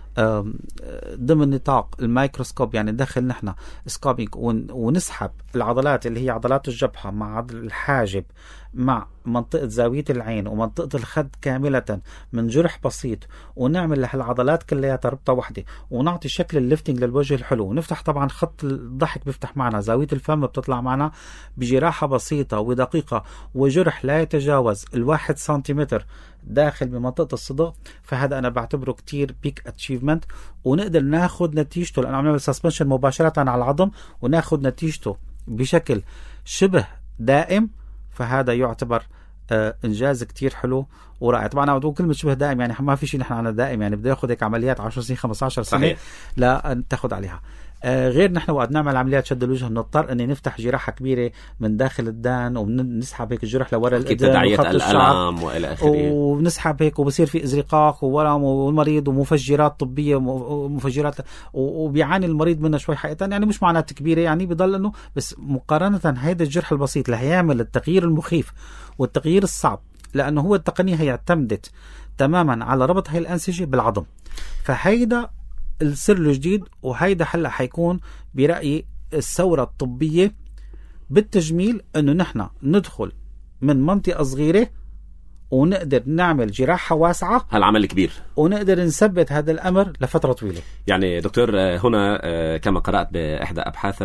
[SPEAKER 2] ضمن نطاق الميكروسكوب، يعني ندخل نحن سكوبينج ونسحب العضلات اللي هي عضلات الجبهة مع الحاجب مع منطقة زاوية العين ومنطقة الخد كاملة من جرح بسيط، ونعمل لهالعضلات كلياتها ربطة واحدة، ونعطي شكل الليفتنج للوجه الحلو، ونفتح طبعا خط الضحك بيفتح معنا، زاوية الفم بتطلع معنا بجراحة بسيطة ودقيقة، وجرح لا يتجاوز 1 سنتيمتر داخل بمنطقة الصدغ. فهذا أنا بعتبره كتير بيك اتشيفمنت، ونقدر ناخد نتيجته لأنه عم نعمل سسبنشن مباشرة على العظم وناخد نتيجته بشكل شبه دائم. فهذا يعتبر إنجاز كتير حلو ورائع. طبعا أنا بقول كلمة شبه دائم، يعني ما في شيء نحن عنا دائم، يعني بدي أخذ هيك عمليات 10 سنين 15 سنة لا تاخد عليها. غير نحن وقت نعمل عمليات شد الوجه بنضطر اني نفتح جراحة كبيرة من داخل الدان ونسحب هيك الجرح لورا الإذن
[SPEAKER 1] تداعيات الألم وإلى آخره،
[SPEAKER 2] وبنسحب هيك وبصير في إزرقاق وورم والمريض ومفجرات طبية ومفجرات وبيعاني المريض منها شوي حقيقة. يعني مش معنات كبيرة، يعني بضل انه بس مقارنة هيدا الجرح البسيط اللي هيعمل التغيير المخيف والتغيير الصعب، لأنه هو التقنية هي اعتمدت تماما على ربط هاي الأنسجة بالعظم. فهيدا السر الجديد، وهيدا هلا حيكون برأيي الثورة الطبية بالتجميل، انه نحن ندخل من منطقة صغيرة ونقدر نعمل جراحة واسعة،
[SPEAKER 1] هالعمل كبير،
[SPEAKER 2] ونقدر نثبت هذا الأمر لفترة طويلة.
[SPEAKER 1] يعني دكتور هنا كما قرأت بأحد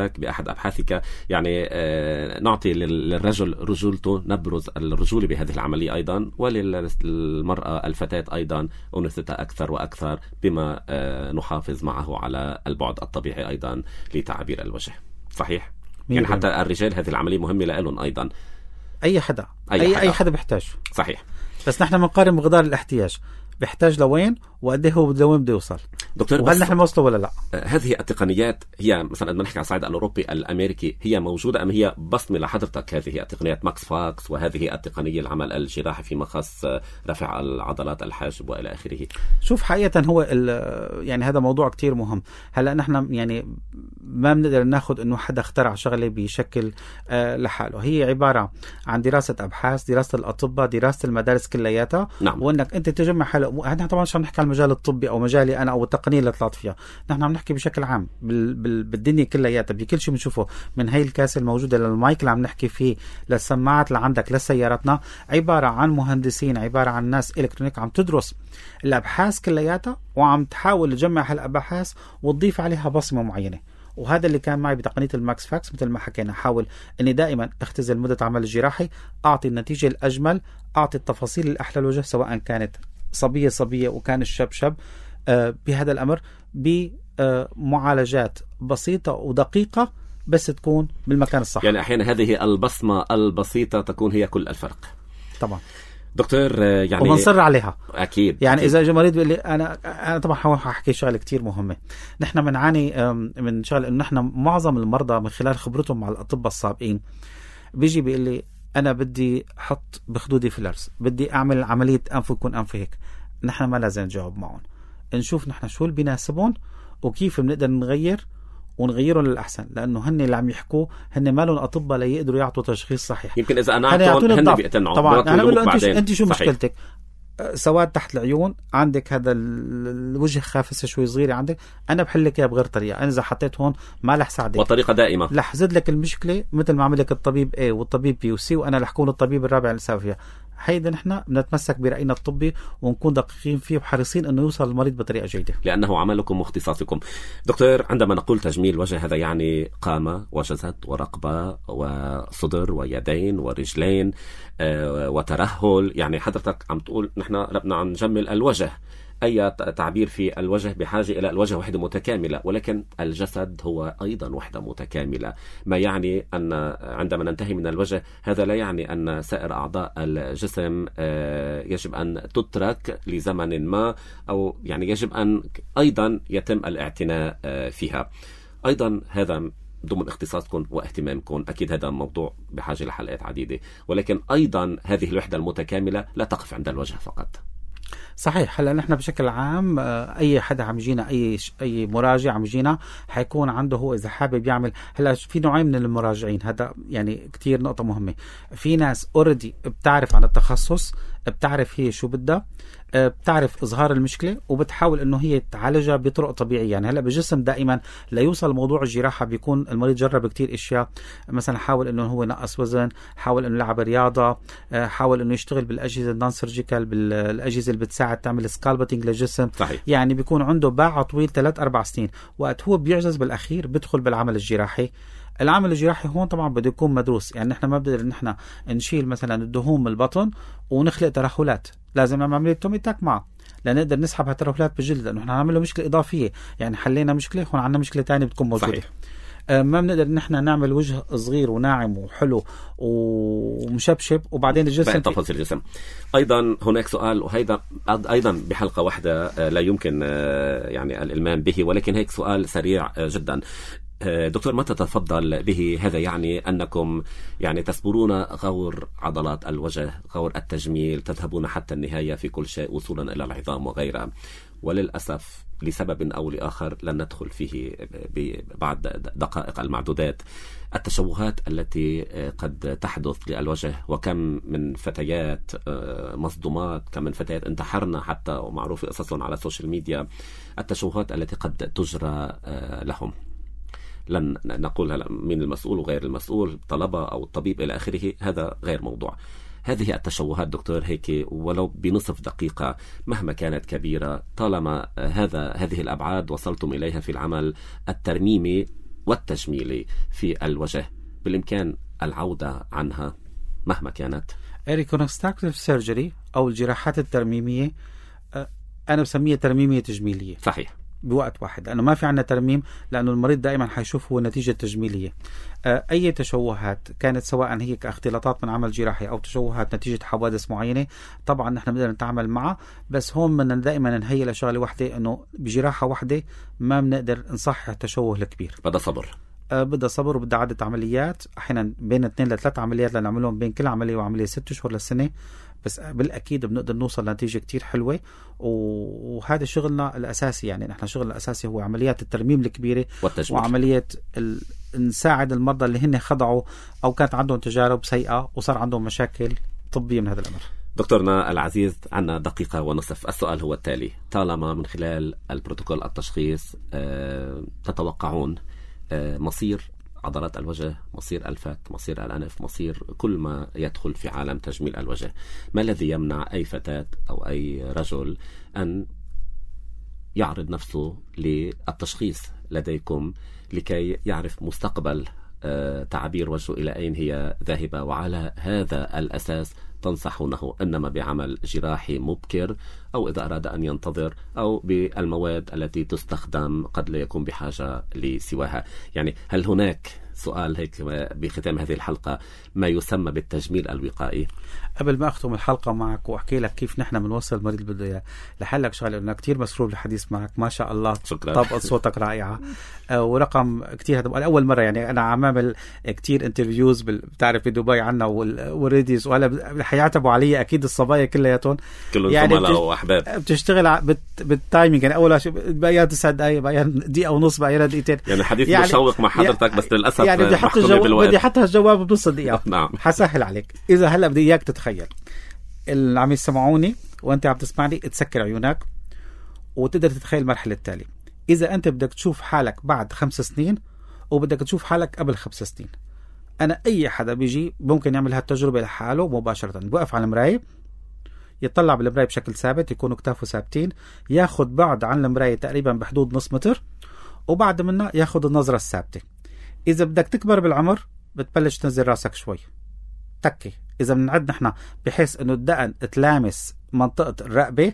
[SPEAKER 1] أبحاثك يعني نعطي للرجل رجولته، نبرز الرجولة بهذه العملية أيضا، وللمرأة الفتاة أيضا أنثتها أكثر وأكثر، بما نحافظ معه على البعد الطبيعي أيضا لتعابير الوجه. صحيح؟ يعني حتى الرجال هذه العملية مهمة لهم أيضا.
[SPEAKER 2] أي حدا بيحتاج.
[SPEAKER 1] صحيح.
[SPEAKER 2] بس نحن بنقارن مقدار الاحتياج، بيحتاج لوين وقد هو لوين بده يوصل
[SPEAKER 1] دكتور،
[SPEAKER 2] وهل نحن نوصله ولا لا.
[SPEAKER 1] هذه التقنيات هي مثلا بدنا نحكي على الصعيد الأوروبي الأمريكي، هي موجودة أم هي بصمة لحضرتك هذه التقنيات ماكس فاكس وهذه التقنية العمل الجراحي فيما خص رفع العضلات الحاجب وإلى آخره؟
[SPEAKER 2] شوف حقيقة هو يعني هذا موضوع كتير مهم. هلا نحن يعني ما بنقدر ناخد انه حدا اخترع شغلة بشكل لحاله، هي عبارة عن دراسة أبحاث، دراسة الأطباء، دراسة المدارس كلياتها.
[SPEAKER 1] نعم.
[SPEAKER 2] وانك انت تجمع حالة. نحن طبعا مش عم نحكي عن المجال الطبي او مجالي انا او التقنية اللي طلعت فيها، نحن عم نحكي بشكل عام بالدنيا كلياتها، بكل شيء بنشوفه، من هاي الكاسة الموجودة للمايك اللي عم نحكي فيه، للسماعات اللي عندك، لسيارتنا، عبارة عن مهندسين، عبارة عن ناس إلكترونيك عم تدرس الأبحاث كلياتها وعم تحاول تجمع هالأبحاث وتضيف عليها بصمة معينة. وهذا اللي كان معي بتقنية الماكس فاكس. مثل ما حكينا، حاول اني دائما اختزل مدة عمل الجراحي، اعطي النتيجة الاجمل، اعطي التفاصيل الاحلى الوجه، سواء كانت صبية وكان الشاب بهذا الامر، بمعالجات بسيطة ودقيقة بس تكون بالمكان الصح.
[SPEAKER 1] يعني احيانا هذه البصمة البسيطة تكون هي كل الفرق.
[SPEAKER 2] طبعا
[SPEAKER 1] دكتور، يعني
[SPEAKER 2] ومنصر عليها
[SPEAKER 1] اكيد.
[SPEAKER 2] يعني
[SPEAKER 1] أكيد.
[SPEAKER 2] اذا اجى مريض بيقول لي انا طبعا حاحكي شغله كتير مهمه. نحن بنعاني من شغله انه نحن معظم المرضى من خلال خبرتهم مع الاطباء السابقين بيجي بيقول لي انا بدي احط بخدودي فيلرز، بدي اعمل عمليه انف ويكون انفي هيك. نحن ما لازم نجاوب معهم، نشوف نحن شو اللي بيناسبهم وكيف بنقدر ونغيرهم للأحسن، لأنه هن اللي عم يحكوا، هن ما لهم أطباء ليقدروا يعطوا تشخيص صحيح.
[SPEAKER 1] يمكن إذا أنا هن بيقتنعوا.
[SPEAKER 2] طبعا أنا بقول له أنت شو مشكلتك؟ سواد تحت العيون، عندك هذا الوجه خافسة شوي صغيرة عندك، أنا بحلك إياها بغير طريقة. أنا إذا حطيت هون ما رح ساعدك،
[SPEAKER 1] وطريقة دائمة
[SPEAKER 2] رح زد لك المشكلة، مثل ما عمل لك الطبيب A والطبيب B وC، وأنا رح كون الطبيب الرابع اللي ساوي فيها. هيدا نحن بنتمسك برأينا الطبي ونكون دقيقين فيه وحريصين انه يوصل المريض بطريقة جيدة،
[SPEAKER 1] لأنه عملكم واختصاصكم. دكتور، عندما نقول تجميل وجه، هذا يعني قامة وجسد ورقبة وصدر ويدين ورجلين وترهل. يعني حضرتك عم تقول نحن بدنا نجمل الوجه. أي تعبير في الوجه بحاجة إلى الوجه وحدة متكاملة، ولكن الجسد هو أيضا وحدة متكاملة. ما يعني أن عندما ننتهي من الوجه، هذا لا يعني أن سائر أعضاء الجسم يجب أن تترك لزمن ما، أو يعني يجب أن أيضا يتم الاعتناء فيها. أيضا هذا ضمن اختصاصكم واهتمامكم، أكيد هذا موضوع بحاجة لحلقات عديدة، ولكن أيضا هذه الوحدة المتكاملة لا تقف عند الوجه فقط.
[SPEAKER 2] صحيح. هلا نحن بشكل عام اي حدا عم يجينا، اي مراجع عم يجينا حيكون عنده هو اذا حابب يعمل. هلا في نوعين من المراجعين، هذا يعني كتير نقطة مهمة. في ناس اوريدي بتعرف عن التخصص، بتعرف هي شو بدها، بتعرف اظهار المشكله وبتحاول انه هي تعالجها بطرق طبيعيه. يعني هلا بالجسم دائما ليوصل موضوع الجراحه بيكون المريض جرب كتير اشياء، مثلا حاول انه هو ينقص وزن، حاول انه يلعب رياضه، حاول انه يشتغل بالاجهزه النون سيرجيكال، بالاجهزه اللي بتساعد تعمل سكالبتنج للجسم.
[SPEAKER 1] صحيح.
[SPEAKER 2] يعني بيكون عنده باع طويل 3-4 سنين، وقت هو بيعجز بالاخير بدخل بالعمل الجراحي. العمل الجراحي هون طبعا بده يكون مدروس. يعني نحن ما بنقدر نحن نشيل مثلا الدهون من البطن ونخلق ترهلات، لازم نعمل عمليه تومي تاك معه لنقدر نسحب هالترهلات بالجلد، لانه نحن نعمل له مشكله اضافيه. يعني حلينا مشكله، هون عندنا مشكله ثانيه بتكون موجوده.
[SPEAKER 1] صحيح.
[SPEAKER 2] ما بنقدر نحن نعمل وجه صغير وناعم وحلو ومشبشب وبعدين الجسم
[SPEAKER 1] تفاصيل الجسم. أيضا هناك سؤال، وهذا أيضا بحلقة واحدة لا يمكن يعني الإلمام به، ولكن هيك سؤال سريع جدا. دكتور، ما تتفضل به هذا يعني أنكم يعني تسبرون غور عضلات الوجه، غور التجميل، تذهبون حتى النهاية في كل شيء وصولا إلى العظام وغيرها، وللأسف لسبب أو لآخر لن ندخل فيه بعد دقائق المعدودات. التشوهات التي قد تحدث للوجه، وكم من فتيات مصدومات، كم من فتيات انتحرنا حتى ومعروف قصصهم على السوشيال ميديا. التشوهات التي قد تجرى لهم، لن نقول من المسؤول وغير المسؤول، طلبة أو الطبيب إلى آخره، هذا غير موضوع. هذه التشوهات دكتور هيك ولو بنصف دقيقة مهما كانت كبيرة، طالما هذه الأبعاد وصلتم إليها في العمل الترميمي والتجميلي في الوجه، بالإمكان العودة عنها مهما كانت.
[SPEAKER 2] الريكونستراكتيف سيرجري أو الجراحات الترميمية أنا بسميها ترميمية تجميلية.
[SPEAKER 1] صحيح،
[SPEAKER 2] بوقت واحد، لأنه ما في عنا ترميم، لأنه المريض دائما حيشوف هو نتيجة تجميلية. أي تشوهات كانت، سواء هي كاختلاطات من عمل جراحي أو تشوهات نتيجة حوادث معينة، طبعا نحن بدنا نتعامل معها، بس هون بدنا دائما نهيئ لشغلة واحدة، إنه بجراحة واحدة ما بنقدر نصحح التشوه الكبير.
[SPEAKER 1] بدها صبر،
[SPEAKER 2] بدها صبر وبدها عدة عمليات، أحيانا بين 2 ل 3 عمليات لنعملهم بين كل عملية وعملية 6 شهور للسنة، بس بالأكيد بنقدر نوصل لنتيجة كتير حلوة. وهذا شغلنا الأساسي، يعني نحن شغلنا الأساسي هو عمليات الترميم الكبيرة
[SPEAKER 1] والتجميل،
[SPEAKER 2] وعملية نساعد المرضى اللي هن خضعوا أو كانت عندهم تجارب سيئة وصار عندهم مشاكل طبية من هذا الأمر.
[SPEAKER 1] دكتورنا العزيز، عنا دقيقة ونصف. السؤال هو التالي: طالما من خلال البروتوكول التشخيص تتوقعون مصير عضلات الوجه، مصير الفك، مصير الأنف، مصير كل ما يدخل في عالم تجميل الوجه، ما الذي يمنع أي فتاة أو أي رجل أن يعرض نفسه للتشخيص لديكم لكي يعرف مستقبل تعبير وجهه إلى أين هي ذاهبة، وعلى هذا الأساس تنصحونه إنما بعمل جراحي مبكر، أو إذا أراد أن ينتظر، أو بالمواد التي تستخدم قد لا يكون بحاجة لسواها؟ يعني هل هناك سؤال هيك بختام هذه الحلقة ما يسمى بالتجميل الوقائي؟
[SPEAKER 2] قبل ما أختم الحلقة معك وأحكي لك كيف نحن بنوصل المريض اللي بده إياه لحلك شغلة، أنا كتير مسرور بالحديث معك، ما شاء الله، طبقة صوتك رائعة، ورقم كتير. هذا أول مرة، يعني أنا عم أعمل كتير انترفيوز بتعرف بدبي عنا والريديز، وأنا حيعتبوا علي أكيد الصبايا كلياتهم،
[SPEAKER 1] كلهم يعني زملاء وأحباب،
[SPEAKER 2] بتشتغل بالتايمينج، يعني أول بقى 9 دقايق، بقى دقيقة ونص، بقى دقيقتين،
[SPEAKER 1] يعني حديث يعني مشوق مع حضرتك، بس للأسف
[SPEAKER 2] يعني بدي أحط الجواب بنص دقيقة.
[SPEAKER 1] نعم،
[SPEAKER 2] حسهل عليك. إذا هلأ بدي إياك تتخيل اللي عم يسمعوني وأنت عم تسمعني، تسكر عيونك وتقدر تتخيل المرحلة التالية. إذا أنت بدك تشوف حالك بعد 5 سنين وبدك تشوف حالك قبل 5 سنين، أنا أي حدا بيجي ممكن يعمل هالتجربة لحاله مباشرة. بوقف على المراية، يطلع بالمراية بشكل ثابت، يكونوا كتافه ثابتين، ياخد بعد عن المراية تقريبا بحدود نص متر، وبعد منها ياخد النظرة الثابتة. إذا بدك تكبر بالعمر بتبلش تنزل راسك شوي تكي. إذا بنعد نحن بحيث إنه الدقن تلامس منطقة الرقبة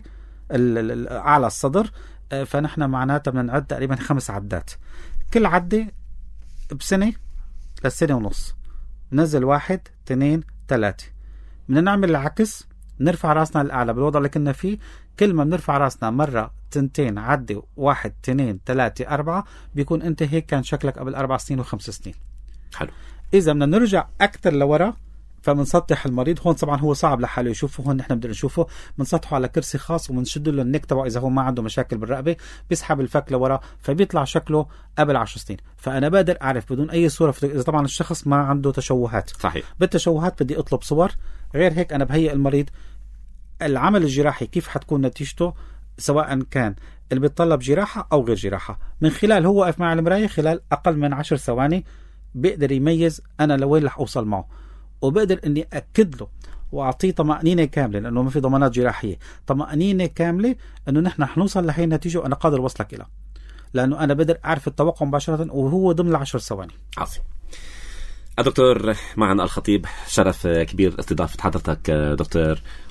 [SPEAKER 2] على الصدر، فنحن معناتها بنعد تقريبا 5 عدات، كل عدة بسنة لسنة ونص. ننزل 1 2 3. بدنا نعمل العكس، نرفع راسنا للأعلى بالوضع اللي كنا فيه. كل ما بنرفع راسنا مرة 2 عدة 1 2 3 4، بيكون انت هيك كان شكلك قبل 4 سنين و5 سنين.
[SPEAKER 1] حلو.
[SPEAKER 2] إذا بدنا نرجع أكتر لورا، فبنسطح المريض. هون طبعا هو صعب لحاله يشوفه، هون نحن بدنا نشوفه، بنسطحه على كرسي خاص وبنشد له النك تبعه إذا هو ما عنده مشاكل بالرقبة، بيسحب الفك لورا، فبيطلع شكله قبل 10 سنين. فأنا بقدر أعرف بدون أي صورة إذا طبعا الشخص ما عنده تشوهات.
[SPEAKER 1] صحيح.
[SPEAKER 2] بالتشوهات بدي أطلب صور، غير هيك أنا بهيئ المريض العمل الجراحي كيف حتكون نتيجته، سواء كان اللي بيتطلب جراحة أو غير جراحة. من خلال هو واقف مع المراية خلال أقل من 10 ثواني بيقدر يميز أنا لوين رح أوصل معه، وبقدر أني أكد له وأعطيه طمأنينة كاملة، لأنه ما في ضمانات جراحية، طمأنينة كاملة أنه نحن حنوصل لهي النتيجة وأنا قادر وصلك إلى، لأنه أنا بقدر أعرف التوقع مباشرة وهو ضمن 10 ثواني.
[SPEAKER 1] عظيم. الدكتور معنا الخطيب، شرف كبير استضافة حضرتك دكتور،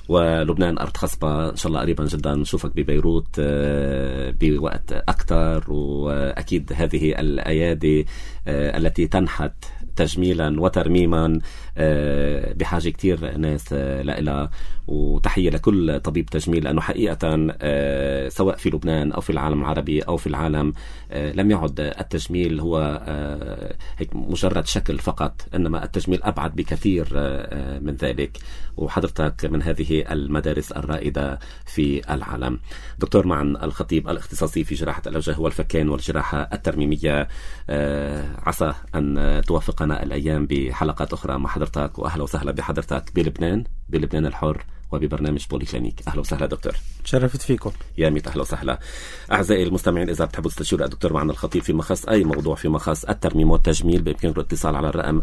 [SPEAKER 1] ولبنان أرض خصبة، إن شاء الله قريبا جدا نشوفك ببيروت بوقت أكثر. وأكيد هذه الأيادي التي تنحت تجميلا وترميما بحاجة كتير ناس لإلها، وتحية لكل طبيب تجميل، لأنه حقيقة سواء في لبنان أو في العالم العربي أو في العالم لم يعد التجميل هو هيك مجرد شكل فقط، إنما التجميل أبعد بكثير من ذلك، وحضرتك من هذه المدارس الرائدة في العالم. دكتور معن الخطيب، الاختصاصي في جراحة الأوجه والفكين والجراحة الترميمية، عسى أن توفقنا الأيام بحلقات أخرى مع حضرتك، وأهلا وسهلا بحضرتك بلبنان الحر وببرنامج بوليكلينيك. أهلا وسهلا دكتور.
[SPEAKER 2] تشرفت فيكم
[SPEAKER 1] يا ميت. أهلا وسهلا. أعزائي المستمعين، إذا بتحبوا تستشيروا الدكتور معن الخطيب في مخص أي موضوع في مخص الترميم والتجميل، بإمكانكم الاتصال على الرقم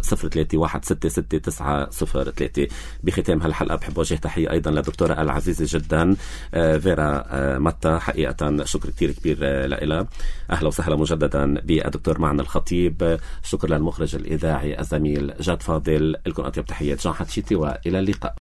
[SPEAKER 1] 0316669903. بختام هالحلقة بحب وجه تحية أيضا لدكتورة العزيزة جدا فيرا متى، حقيقة شكر كتير كبير لإلها. أهلا وسهلا مجددا بالدكتور معن الخطيب. شكر للمخرج الإذاعي الزميل جاد فاضل. لكم أطيب تحيات جان حتشيتي، وإلى اللقاء.